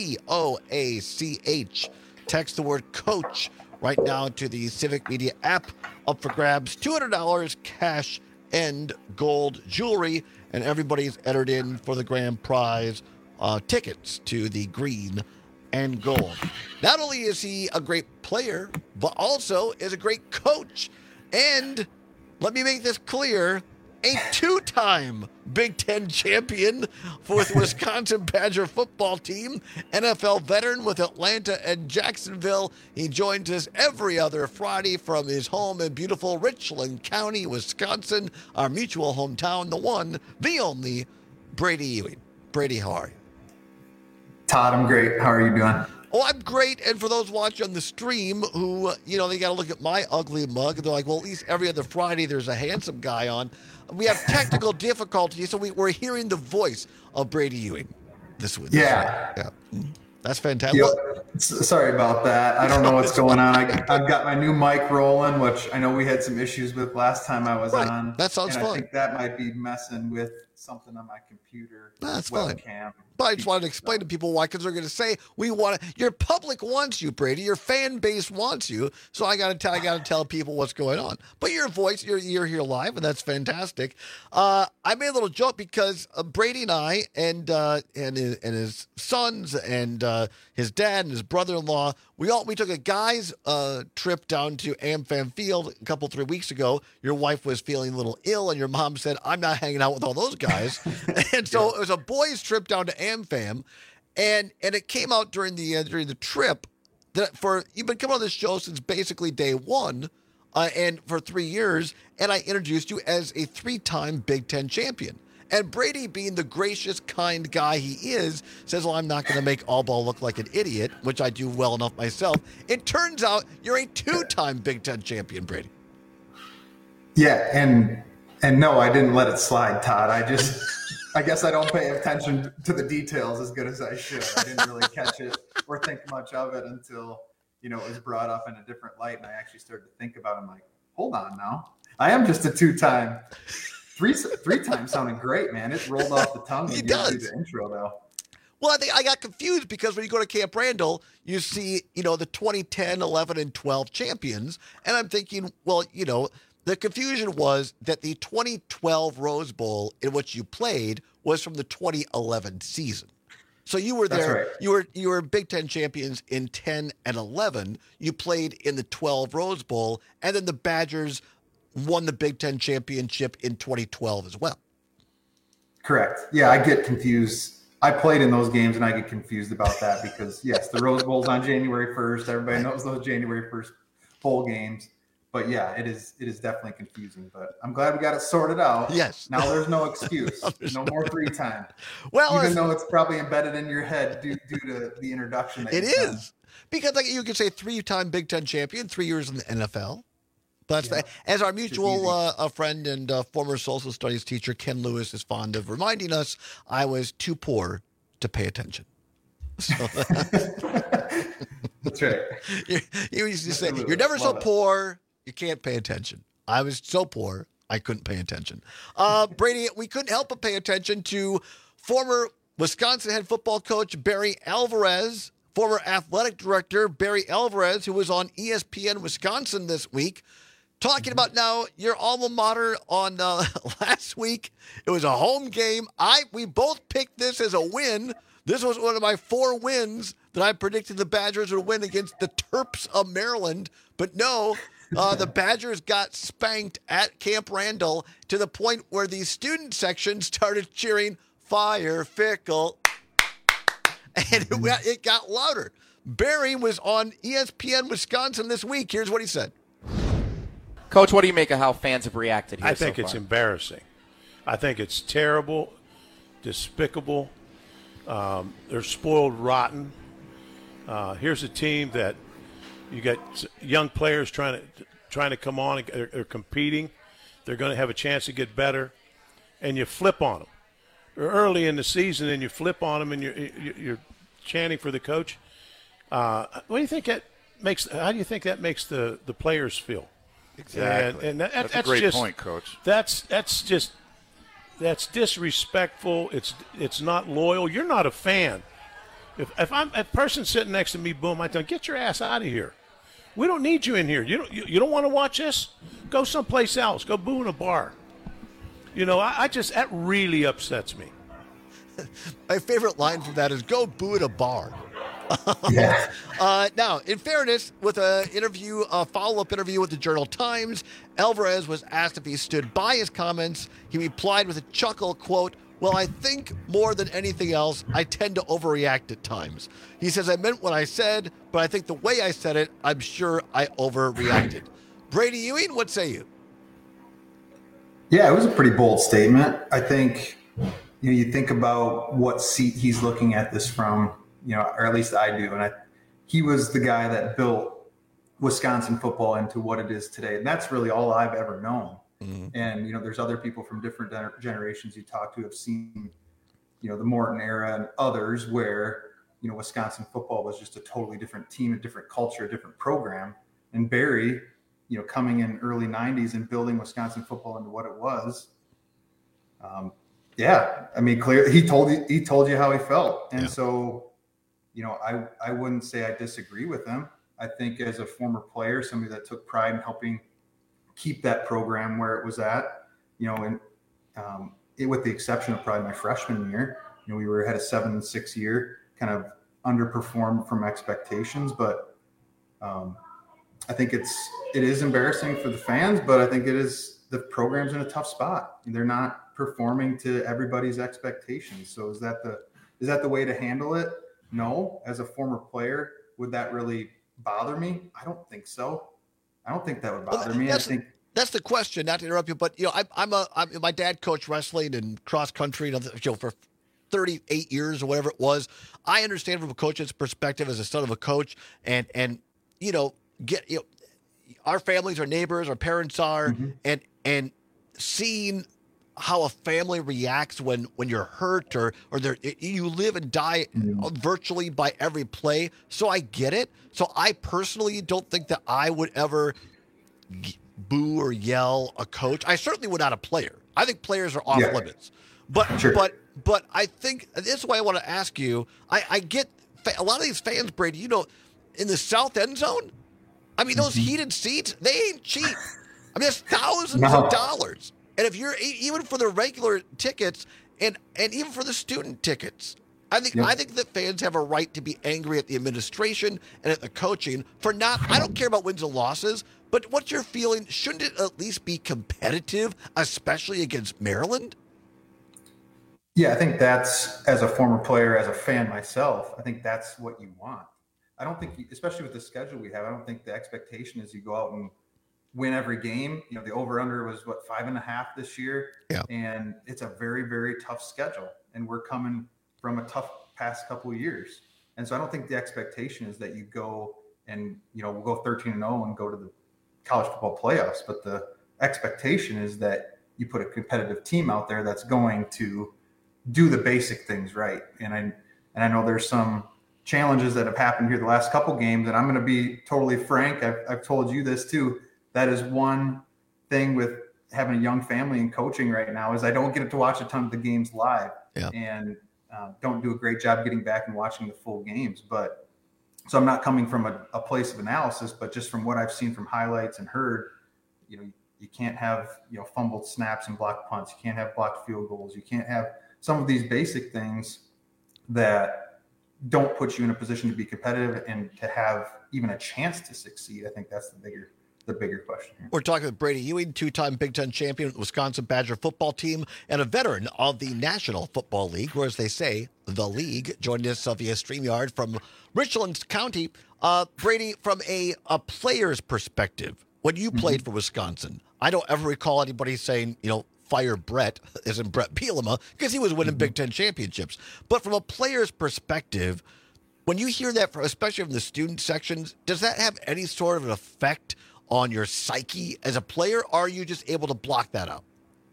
C-O-A-C-H. Text the word coach right now to the Civic Media app. Up for grabs, $200 cash and gold jewelry. And everybody's entered in for the grand prize tickets to the green and gold. Not only is he a great player, but also is a great coach. And let me make this clear, a two-time Big Ten champion for the Wisconsin Badger football team, NFL veteran with Atlanta and Jacksonville. He joins us every other Friday from his home in beautiful Richland County, Wisconsin, our mutual hometown, the one, the only, Brady Ewing. Brady, how are you? Todd, I'm great. How are you doing? Oh, I'm great. And for those watching on the stream who, they got to look at my ugly mug. They're like, well, at least every other Friday there's a handsome guy on. We have technical difficulties, so we're hearing the voice of Brady Ewing this week. Yeah. That's fantastic. Yep. Sorry about that. I don't know what's going on. I've got my new mic rolling, which I know we had some issues with last time I was on. That sounds fun. I think that might be messing with something on my computer. That's webcam. fine. But I just wanted to explain to people why, because they're going to say your public wants you, Brady. Your fan base wants you. So I got to tell people what's going on. But your voice, you're here live, and that's fantastic. I made a little joke because Brady and I and his sons and his dad and his brother-in-law, we took a guys trip down to AmFam Field a 3 weeks ago. Your wife was feeling a little ill, and your mom said, "I'm not hanging out with all those guys." And so it was a boys' trip down to AmFam, and it came out during the trip that you've been coming on this show since basically day one, and for 3 years, and I introduced you as a 3-time Big Ten champion. And Brady, being the gracious, kind guy he is, says, well, I'm not going to make Alba look like an idiot, which I do well enough myself. It turns out you're a 2-time Big Ten champion, Brady. Yeah, and no, I didn't let it slide, Todd. I guess I don't pay attention to the details as good as I should. I didn't really catch it or think much of it until, it was brought up in a different light, and I actually started to think about it. I'm like, hold on now. I am just a 2-time. Three times sounded great, man. It rolled off the tongue when you do the intro, though. Well, I think I got confused because when you go to Camp Randall, you see, the 2010, 11, and 12 champions. And I'm thinking, well, the confusion was that the 2012 Rose Bowl in which you played was from the 2011 season. So you were there. Right. You were Big Ten champions in 10 and 11. You played in the 12 Rose Bowl, and then the Badgers won the Big Ten championship in 2012 as well. Correct. Yeah, I get confused. I played in those games, and I get confused about that because, yes, the Rose Bowl's on January 1st. Everybody knows those January 1st bowl games. But, yeah, it is definitely confusing. But I'm glad we got it sorted out. Yes. Now there's no excuse. No more 3-time. Well, even though it's probably embedded in your head due to the introduction. It is. Because you could say 3-time Big Ten champion, 3 years in the NFL. But as our mutual friend and former social studies teacher, Ken Lewis, is fond of reminding us, I was too poor to pay attention. So, that's right. You used to say, you're never so poor, you can't pay attention. I was so poor, I couldn't pay attention. Brady, we couldn't help but pay attention to former Wisconsin head football coach Barry Alvarez, former athletic director Barry Alvarez, who was on ESPN Wisconsin this week, talking about now your alma mater on last week. It was a home game. We both picked this as a win. This was one of my 4 wins that I predicted the Badgers would win against the Terps of Maryland. But no, the Badgers got spanked at Camp Randall to the point where the student section started cheering, "Fire Fickle," and it got louder. Barry was on ESPN Wisconsin this week. Here's what he said. Coach, what do you make of how fans have reacted here I think so it's far? embarrassing. I think it's terrible, despicable. They're spoiled rotten. Here's a team that you got young players trying to come on. They're competing. They're going to have a chance to get better, and you flip on them. They're early in the season, and you flip on them, and you're chanting for the coach. What do you think that makes? How do you think that makes the players feel? Exactly. And that's a great point, Coach. That's disrespectful. It's not loyal. You're not a fan. If I'm a person sitting next to me, boom, I tell, get your ass out of here. We don't need you in here. You don't want to watch this? Go someplace else. Go boo in a bar. That really upsets me. My favorite line from that is "Go boo at a bar." Yeah. Now, in fairness, with a follow-up interview with the Journal-Times, Alvarez was asked if he stood by his comments. He replied with a chuckle, quote, "Well, I think more than anything else, I tend to overreact at times." He says, "I meant what I said, but I think the way I said it, I'm sure I overreacted." Brady Ewing, what say you? Yeah, it was a pretty bold statement. I think, you think about what seat he's looking at this from, or at least I do. And he was the guy that built Wisconsin football into what it is today. And that's really all I've ever known. Mm-hmm. And, there's other people from different generations you talk to have seen, the Morton era and others where, Wisconsin football was just a totally different team, a different culture, a different program. And Barry, coming in early 90s and building Wisconsin football into what it was. Clearly he told you how he felt. And so, I wouldn't say I disagree with him. I think as a former player, somebody that took pride in helping keep that program where it was at, with the exception of probably my freshman year, we were had a 7-6 year, kind of underperformed from expectations, but I think it is embarrassing for the fans, but I think the program's in a tough spot. They're not performing to everybody's expectations. So is that the way to handle it? No. As a former player, would that really bother me? I don't think so. I don't think that would bother me. That's the question. Not to interrupt you, but my dad coached wrestling and cross country, for 38 years or whatever it was. I understand from a coach's perspective as a son of a coach, and our families, our neighbors, our parents are, mm-hmm. and seeing how a family reacts when you're hurt or you live and die virtually by every play. So I get it. So I personally don't think that I would ever boo or yell a coach. I certainly would not a player. I think players are off limits. But sure. but I think this is why I want to ask you. I get a lot of these fans, Brady. In the south end zone. I mean, those heated seats, they ain't cheap. I mean, that's thousands of dollars. And if you're even for the regular tickets and even for the student tickets, I think that fans have a right to be angry at the administration and at the coaching for not. I don't care about wins and losses, but what's your feeling? Shouldn't it at least be competitive, especially against Maryland? Yeah, I think that's, as a former player, as a fan myself, I think that's what you want. I don't think, especially with the schedule we have, I don't think the expectation is you go out and win every game. The over-under was 5.5 this year. Yeah. And it's a very, very tough schedule. And we're coming from a tough past couple of years. And so I don't think the expectation is that you go and, we'll go 13-0 and go to the college football playoffs. But the expectation is that you put a competitive team out there that's going to do the basic things right. And I know there's some challenges that have happened here the last couple games, and I'm going to be totally frank. I've told you this too. That is one thing with having a young family and coaching right now is I don't get to watch a ton of the games live, and don't do a great job getting back and watching the full games. But so I'm not coming from a place of analysis, but just from what I've seen from highlights and heard, you can't have, fumbled snaps and blocked punts. You can't have blocked field goals. You can't have some of these basic things that don't put you in a position to be competitive and to have even a chance to succeed. I think that's the bigger question here. We're talking with Brady Ewing, two-time Big Ten champion, Wisconsin Badger football team, and a veteran of the National Football League, or as they say, the league, joining us via StreamYard from Richland County. Brady, from a player's perspective, when you played for Wisconsin, I don't ever recall anybody saying, fire Brett, as in Brett Bielema, because he was winning Big Ten championships. But from a player's perspective, when you hear that, especially from the student sections, does that have any sort of an effect on your psyche as a player, or are you just able to block that out?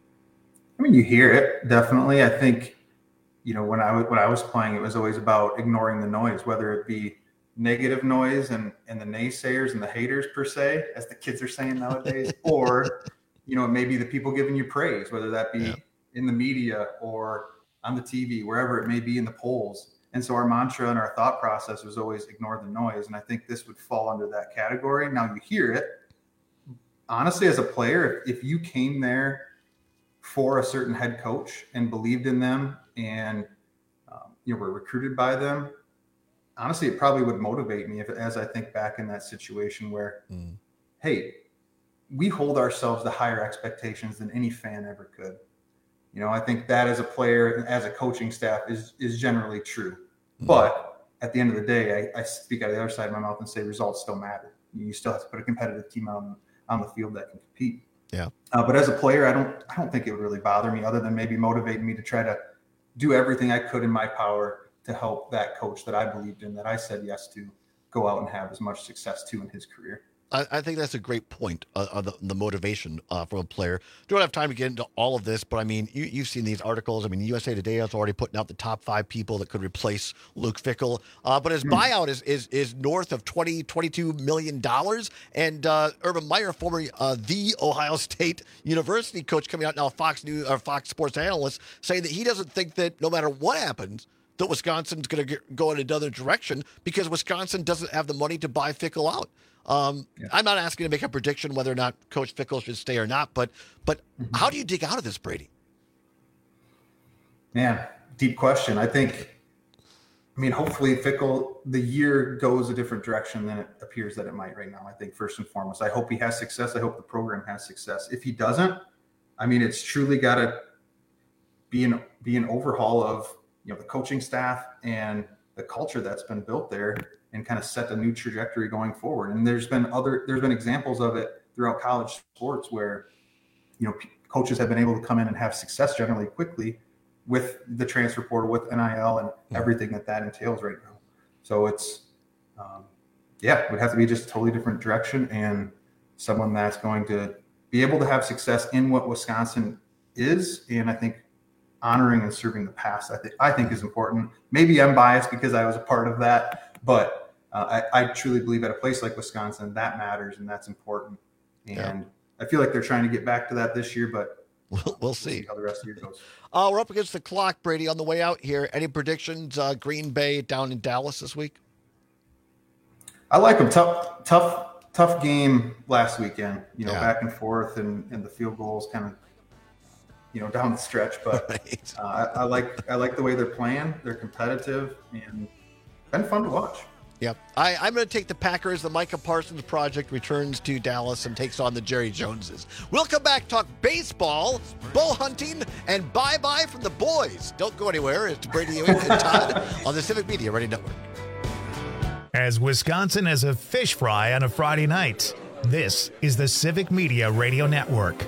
I mean, you hear it, definitely. I think, when I was playing, it was always about ignoring the noise, whether it be negative noise and the naysayers and the haters per se, as the kids are saying nowadays, or, it may be the people giving you praise, whether that be in the media or on the TV, wherever it may be in the polls. And so our mantra and our thought process was always ignore the noise. And I think this would fall under that category. Now you hear it. Honestly, as a player, if you came there for a certain head coach and believed in them and were recruited by them, honestly, it probably would motivate me as I think back in that situation where, hey, we hold ourselves to higher expectations than any fan ever could. I think that as a player and as a coaching staff is generally true. But at the end of the day, I speak out of the other side of my mouth and say results still matter. You still have to put a competitive team on the field that can compete. Yeah. But as a player, I don't think it would really bother me, other than maybe motivating me to try to do everything I could in my power to help that coach that I believed in, that I said yes to, go out and have as much success too in his career. I think that's a great point of the motivation from a player. Don't have time to get into all of this, but I mean, you've seen these articles. I mean, USA Today is already putting out the top 5 people that could replace Luke Fickell. But his buyout is north of $22 million. And Urban Meyer, former the Ohio State University coach, coming out now, Fox Sports analyst, saying that he doesn't think that no matter what happens, that Wisconsin's going to go in another direction because Wisconsin doesn't have the money to buy Fickell out. I'm not asking to make a prediction whether or not Coach Fickell should stay or not, but how do you dig out of this, Brady? Man, deep question. Hopefully Fickell, the year goes a different direction than it appears that it might right now. I think first and foremost, I hope he has success. I hope the program has success. If he doesn't, it's truly got to be an overhaul of the coaching staff and the culture that's been built there, and kind of set a new trajectory going forward. And there's been examples of it throughout college sports where, coaches have been able to come in and have success generally quickly with the transfer portal, with NIL and everything that entails right now. So it's, it would have to be just a totally different direction, and someone that's going to be able to have success in what Wisconsin is. And I think honoring and serving the past, I think is important. Maybe I'm biased because I was a part of that, but I truly believe at a place like Wisconsin, that matters and that's important. And I feel like they're trying to get back to that this year, but we'll see how the rest of the year goes. We're up against the clock, Brady, on the way out here. Any predictions? Green Bay down in Dallas this week? I like them. Tough game last weekend, back and forth and the field goals kind of, down the stretch, but right. I like the way they're playing. They're competitive and been fun to watch. Yep. I'm going to take the Packers. The Micah Parsons project returns to Dallas and takes on the Jerry Joneses. We'll come back, talk baseball, bow hunting, and bye-bye from the boys. Don't go anywhere. It's Brady Ewing and Todd on the Civic Media Radio Network. As Wisconsin as a fish fry on a Friday night, this is the Civic Media Radio Network.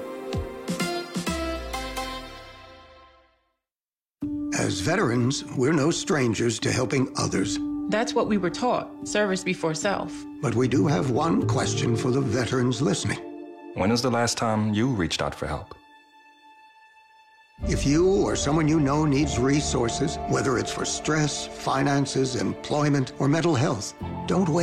As veterans, we're no strangers to helping others. That's what we were taught, service before self. But we do have one question for the veterans listening. When was the last time you reached out for help? If you or someone you know needs resources, whether it's for stress, finances, employment, or mental health, don't wait.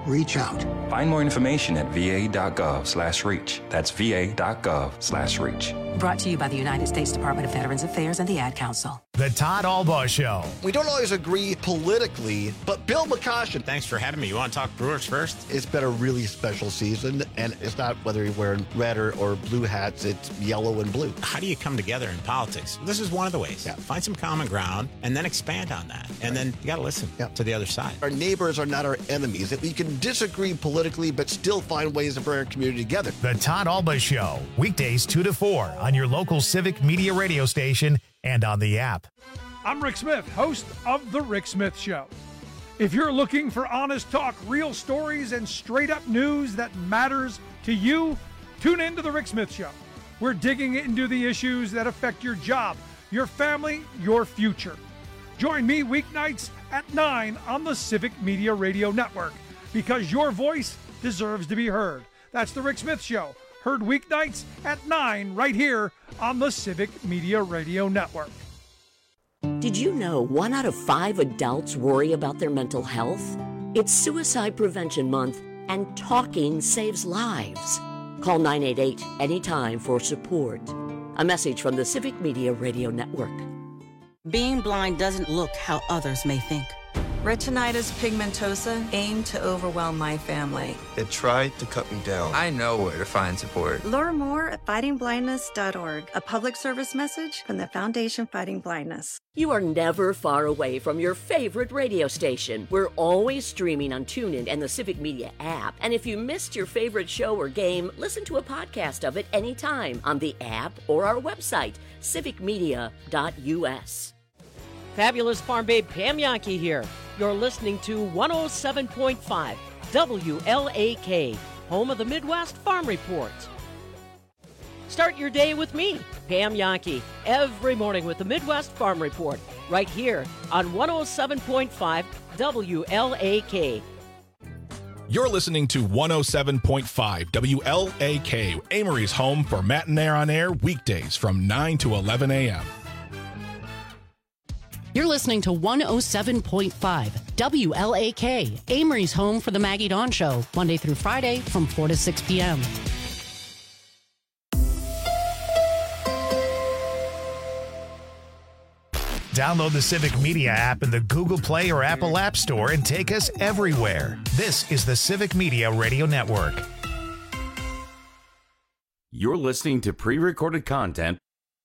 reach out. Find more information at va.gov/reach. That's va.gov/reach. Brought to you by the United States Department of Veterans Affairs and the Ad Council. The Todd Albaugh Show. We don't always agree politically, but Bill McCoshen. Thanks for having me. You want to talk Brewers first? It's been a really special season, and it's not whether you're wearing red or blue hats, it's yellow and blue. How do you come together in politics? This is one of the ways. Yeah. Find some common ground and then expand on that. And then you got to listen to the other side. Our neighbors are not our enemies. That we can disagree politically, but still find ways to bring our community together. The Todd Albaugh Show, weekdays 2 to 4 on your local Civic Media radio station and on the app. I'm Rick Smith, host of The Rick Smith Show. If you're looking for honest talk, real stories, and straight-up news that matters to you, tune in to The Rick Smith Show. We're digging into the issues that affect your job, your family, your future. Join me weeknights at 9 on the Civic Media Radio Network, because your voice deserves to be heard. That's The Rick Smith Show, heard weeknights at 9 right here on the Civic Media Radio Network. Did you know 1 out of 5 adults worry about their mental health? It's Suicide Prevention Month, and talking saves lives. Call 988 anytime for support. A message from the Civic Media Radio Network. Being blind doesn't look how others may think. Retinitis pigmentosa aimed to overwhelm my family. It tried to cut me down. I know where to find support. Learn more at fightingblindness.org, a public service message from the Foundation Fighting Blindness. You are never far away from your favorite radio station. We're always streaming on TuneIn and the Civic Media app. And if you missed your favorite show or game, listen to a podcast of it anytime on the app or our website, civicmedia.us. Fabulous Farm Babe Pam Yankee here. You're listening to 107.5 WLAK, home of the Midwest Farm Report. Start your day with me, Pam Yankee, every morning with the Midwest Farm Report, right here on 107.5 WLAK. You're listening to 107.5 WLAK, Amory's home for Matinee on Air, weekdays from 9 to 11 a.m. You're listening to 107.5 WLAK, Amory's home for the Maggie Dawn Show, Monday through Friday from 4 to 6 p.m. Download the Civic Media app in the Google Play or Apple App Store and take us everywhere. This is the Civic Media Radio Network. You're listening to pre-recorded content.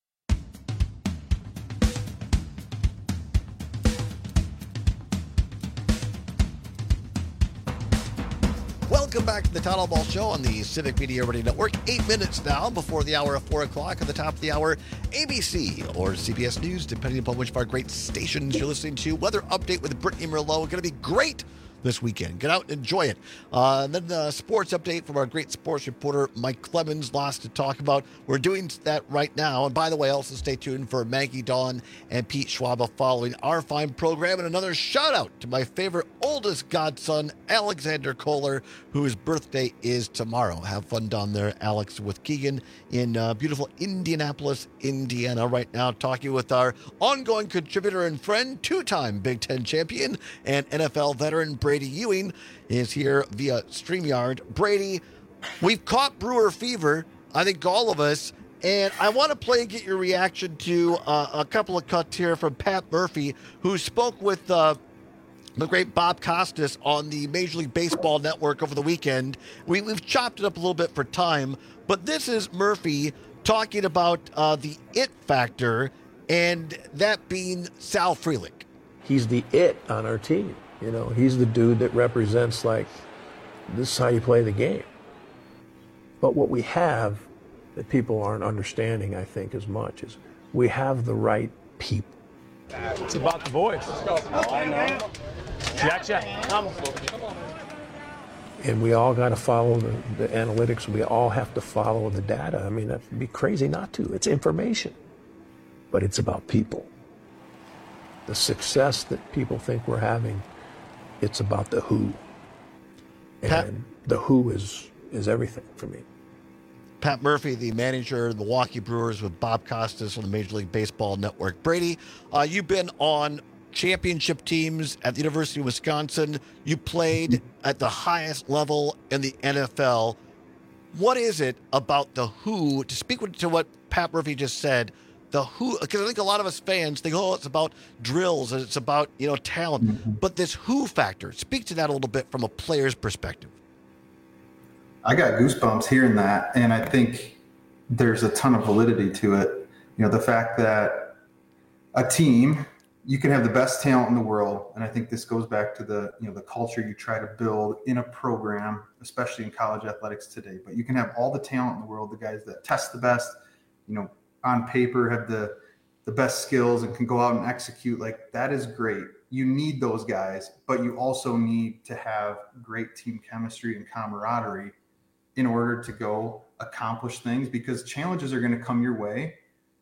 Welcome back to the Todd Albaugh Show on the Civic Media Radio Network. 8 minutes now before the hour of 4 o'clock. At the top of the hour, ABC or CBS News, depending upon which of our great stations you're listening to. Weather update with Brittany Merlot. Going to be great this weekend. Get out and enjoy it. And then the sports update from our great sports reporter, Mike Clemens. Lots to talk about. We're doing that right now. And by the way, also stay tuned for Maggie Dawn and Pete Schwaba following our fine program. And another shout out to my favorite oldest godson, Alexander Kohler, whose birthday is tomorrow. Have fun down there, Alex, with Keegan in beautiful Indianapolis, Indiana. Right now, talking with our ongoing contributor and friend, two-time Big Ten champion and NFL veteran, Brady Ewing, is here via StreamYard. Brady, we've caught Brewer fever, I think all of us, and I want to play and get your reaction to a couple of cuts here from Pat Murphy, who spoke with the great Bob Costas on the Major League Baseball Network over the weekend. We've chopped it up a little bit for time, but this is Murphy talking about the it factor, and that being Sal Frelick. He's the it on our team. You know, he's the dude that represents, like, this is how you play the game. But what we have that people aren't understanding, I think, as much is we have the right people. It's about the boys. Let's go. I know. Jack. Come on. And we all got to follow the analytics. We all have to follow the data. I mean, that'd be crazy not to. It's information. But it's about people. The success that people think we're having, it's about the who. And the who is everything for me. Pat Murphy, the manager of the Milwaukee Brewers, with Bob Costas on the Major League Baseball Network. Brady, you've been on championship teams at the University of Wisconsin. You played at the highest level in the NFL. What is it about the who, to speak to what Pat Murphy just said, the who, because I think a lot of us fans think, it's about drills and it's about, talent. But this who factor, speak to that a little bit from a player's perspective. I got goosebumps hearing that, and I think there's a ton of validity to it. The fact that a team, you can have the best talent in the world, and I think this goes back to the culture you try to build in a program, especially in college athletics today. But you can have all the talent in the world, the guys that test the best, on paper have the best skills and can go out and execute. Like, that is great. You need those guys, but you also need to have great team chemistry and camaraderie in order to go accomplish things, because challenges are going to come your way,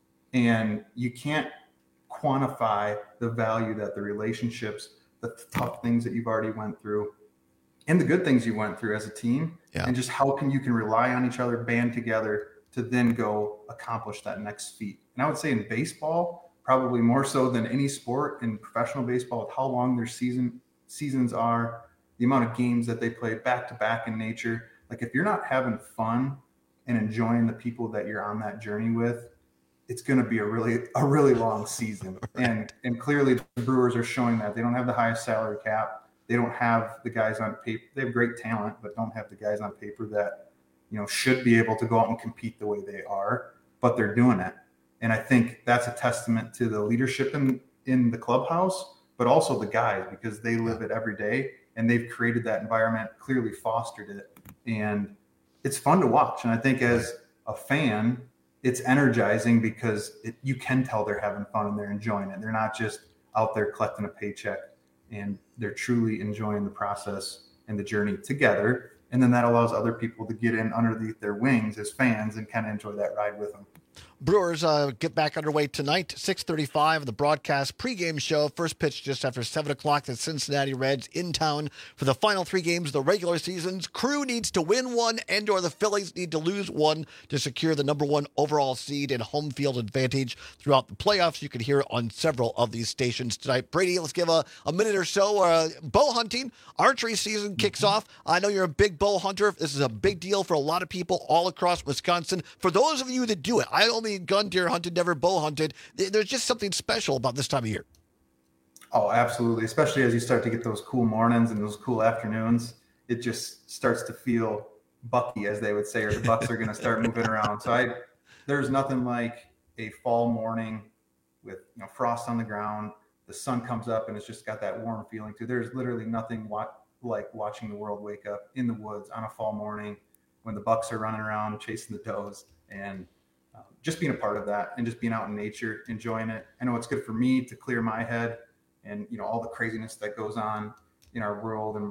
and you can't quantify the value that the relationships, the tough things that you've already went through, and the good things you went through as a team, and just how you can rely on each other, band together to then go accomplish that next feat. And I would say in baseball, probably more so than any sport in professional baseball, with how long their seasons are, the amount of games that they play back to back in nature. Like, if you're not having fun and enjoying the people that you're on that journey with, it's going to be a really long season. And clearly the Brewers are showing that. They don't have the highest salary cap. They don't have the guys on paper. They have great talent, but don't have the guys on paper that, should be able to go out and compete the way they are, but they're doing it. And I think that's a testament to the leadership in the clubhouse, but also the guys, because they live it every day and they've created that environment, clearly fostered it. And it's fun to watch. And I think as a fan, it's energizing because you can tell they're having fun and they're enjoying it. They're not just out there collecting a paycheck, and they're truly enjoying the process and the journey together. And then that allows other people to get in underneath their wings as fans and kind of enjoy that ride with them. Brewers get back underway tonight, 6:35, the broadcast pregame show. First pitch just after 7 o'clock. The Cincinnati Reds in town for the final 3 games of the regular season's. Crew needs to win one, and or the Phillies need to lose one to secure the number 1 overall seed and home field advantage throughout the playoffs. You can hear it on several of these stations tonight. Brady, let's give a minute or so. Bow hunting, archery season kicks off. I know you're a big bow hunter. This is a big deal for a lot of people all across Wisconsin. For those of you that do it, I only gun deer hunted, never bow hunted. There's just something special about this time of year. Oh, absolutely. Especially as you start to get those cool mornings and those cool afternoons, it just starts to feel bucky, as they would say, or the bucks are going to start moving around. So there's nothing like a fall morning with frost on the ground. The sun comes up and it's just got that warm feeling too. There's literally nothing like watching the world wake up in the woods on a fall morning when the bucks are running around chasing the does, and just being a part of that and just being out in nature, enjoying it. I know it's good for me to clear my head and, all the craziness that goes on in our world and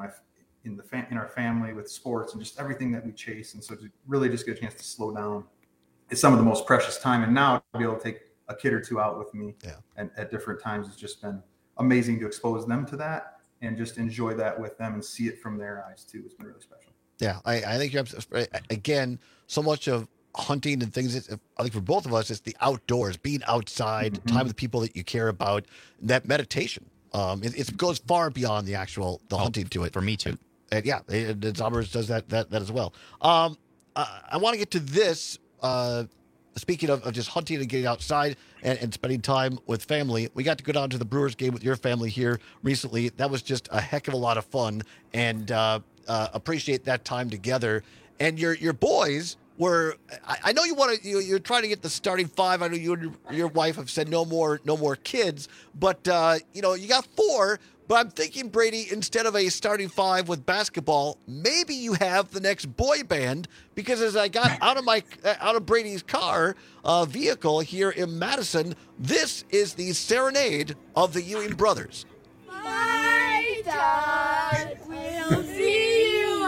in our family with sports and just everything that we chase. And so to really just get a chance to slow down, it's some of the most precious time. And now to be able to take a kid or two out with me and at different times, it's just been amazing to expose them to that and just enjoy that with them and see it from their eyes too. It's been really special. Yeah. I think you're again, so much of hunting and things, I think for both of us, it's the outdoors, being outside, time with the people that you care about, that meditation. It goes far beyond the hunting to it. For me too. And Zombers does that as well. I want to get to this. Speaking of just hunting and getting outside and spending time with family, we got to go down to the Brewers game with your family here recently. That was just a heck of a lot of fun, and appreciate that time together. And your boys were, I know you're trying to get the starting 5. I know you and your wife have said no more kids, but you got 4. But I'm thinking, Brady, instead of a starting 5 with basketball, maybe you have the next boy band, because as I got out of Brady's car vehicle here in Madison, this is the serenade of the Ewing brothers. My dad will see you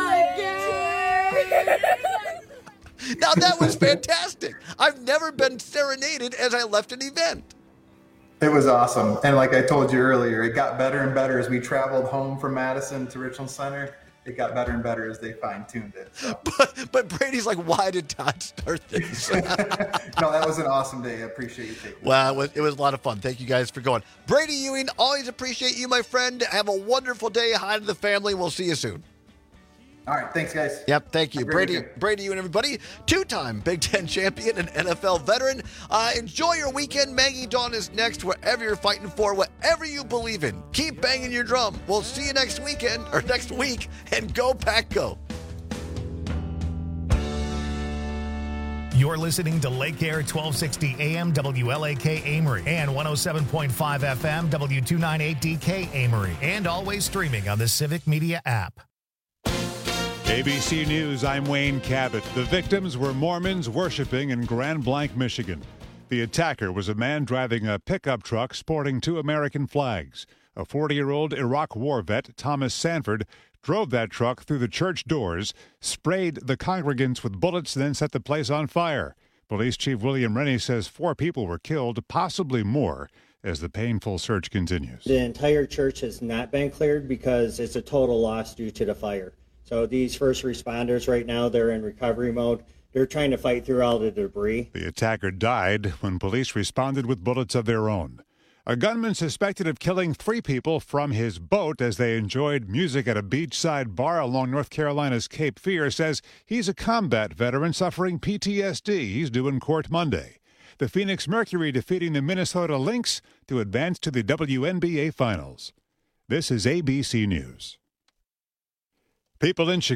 again. Now, that was fantastic. I've never been serenaded as I left an event. It was awesome. And like I told you earlier, it got better and better as we traveled home from Madison to Richland Center. it got better and better as they fine-tuned it. So. But Brady's like, why did Todd start this? No, that was an awesome day. I appreciate you taking it. Well, it was a lot of fun. Thank you guys for going. Brady Ewing, always appreciate you, my friend. Have a wonderful day. Hi to the family. We'll see you soon. All right. Thanks, guys. Yep. Thank you. Brady Ewing, everybody. 2-time Big Ten champion and NFL veteran. Enjoy your weekend. Maggie Dawn is next wherever you're fighting for, whatever you believe in. Keep banging your drum. We'll see you next weekend or next week, and go Pack Go. You're listening to Lake Air 1260 AM WLAK Amory and 107.5 FM W298DK Amory, and always streaming on the Civic Media app. ABC News, I'm Wayne Cabot. The victims were Mormons worshiping in Grand Blanc, Michigan. The attacker was a man driving a pickup truck sporting 2 American flags. A 40-year-old Iraq war vet, Thomas Sanford, drove that truck through the church doors, sprayed the congregants with bullets, then set the place on fire. Police Chief William Rennie says 4 people were killed, possibly more, as the painful search continues. The entire church has not been cleared because it's a total loss due to the fire. So these first responders right now, they're in recovery mode. They're trying to fight through all the debris. The attacker died when police responded with bullets of their own. A gunman suspected of killing 3 people from his boat as they enjoyed music at a beachside bar along North Carolina's Cape Fear says he's a combat veteran suffering PTSD. He's due in court Monday. The Phoenix Mercury defeating the Minnesota Lynx to advance to the WNBA Finals. This is ABC News. People in Chicago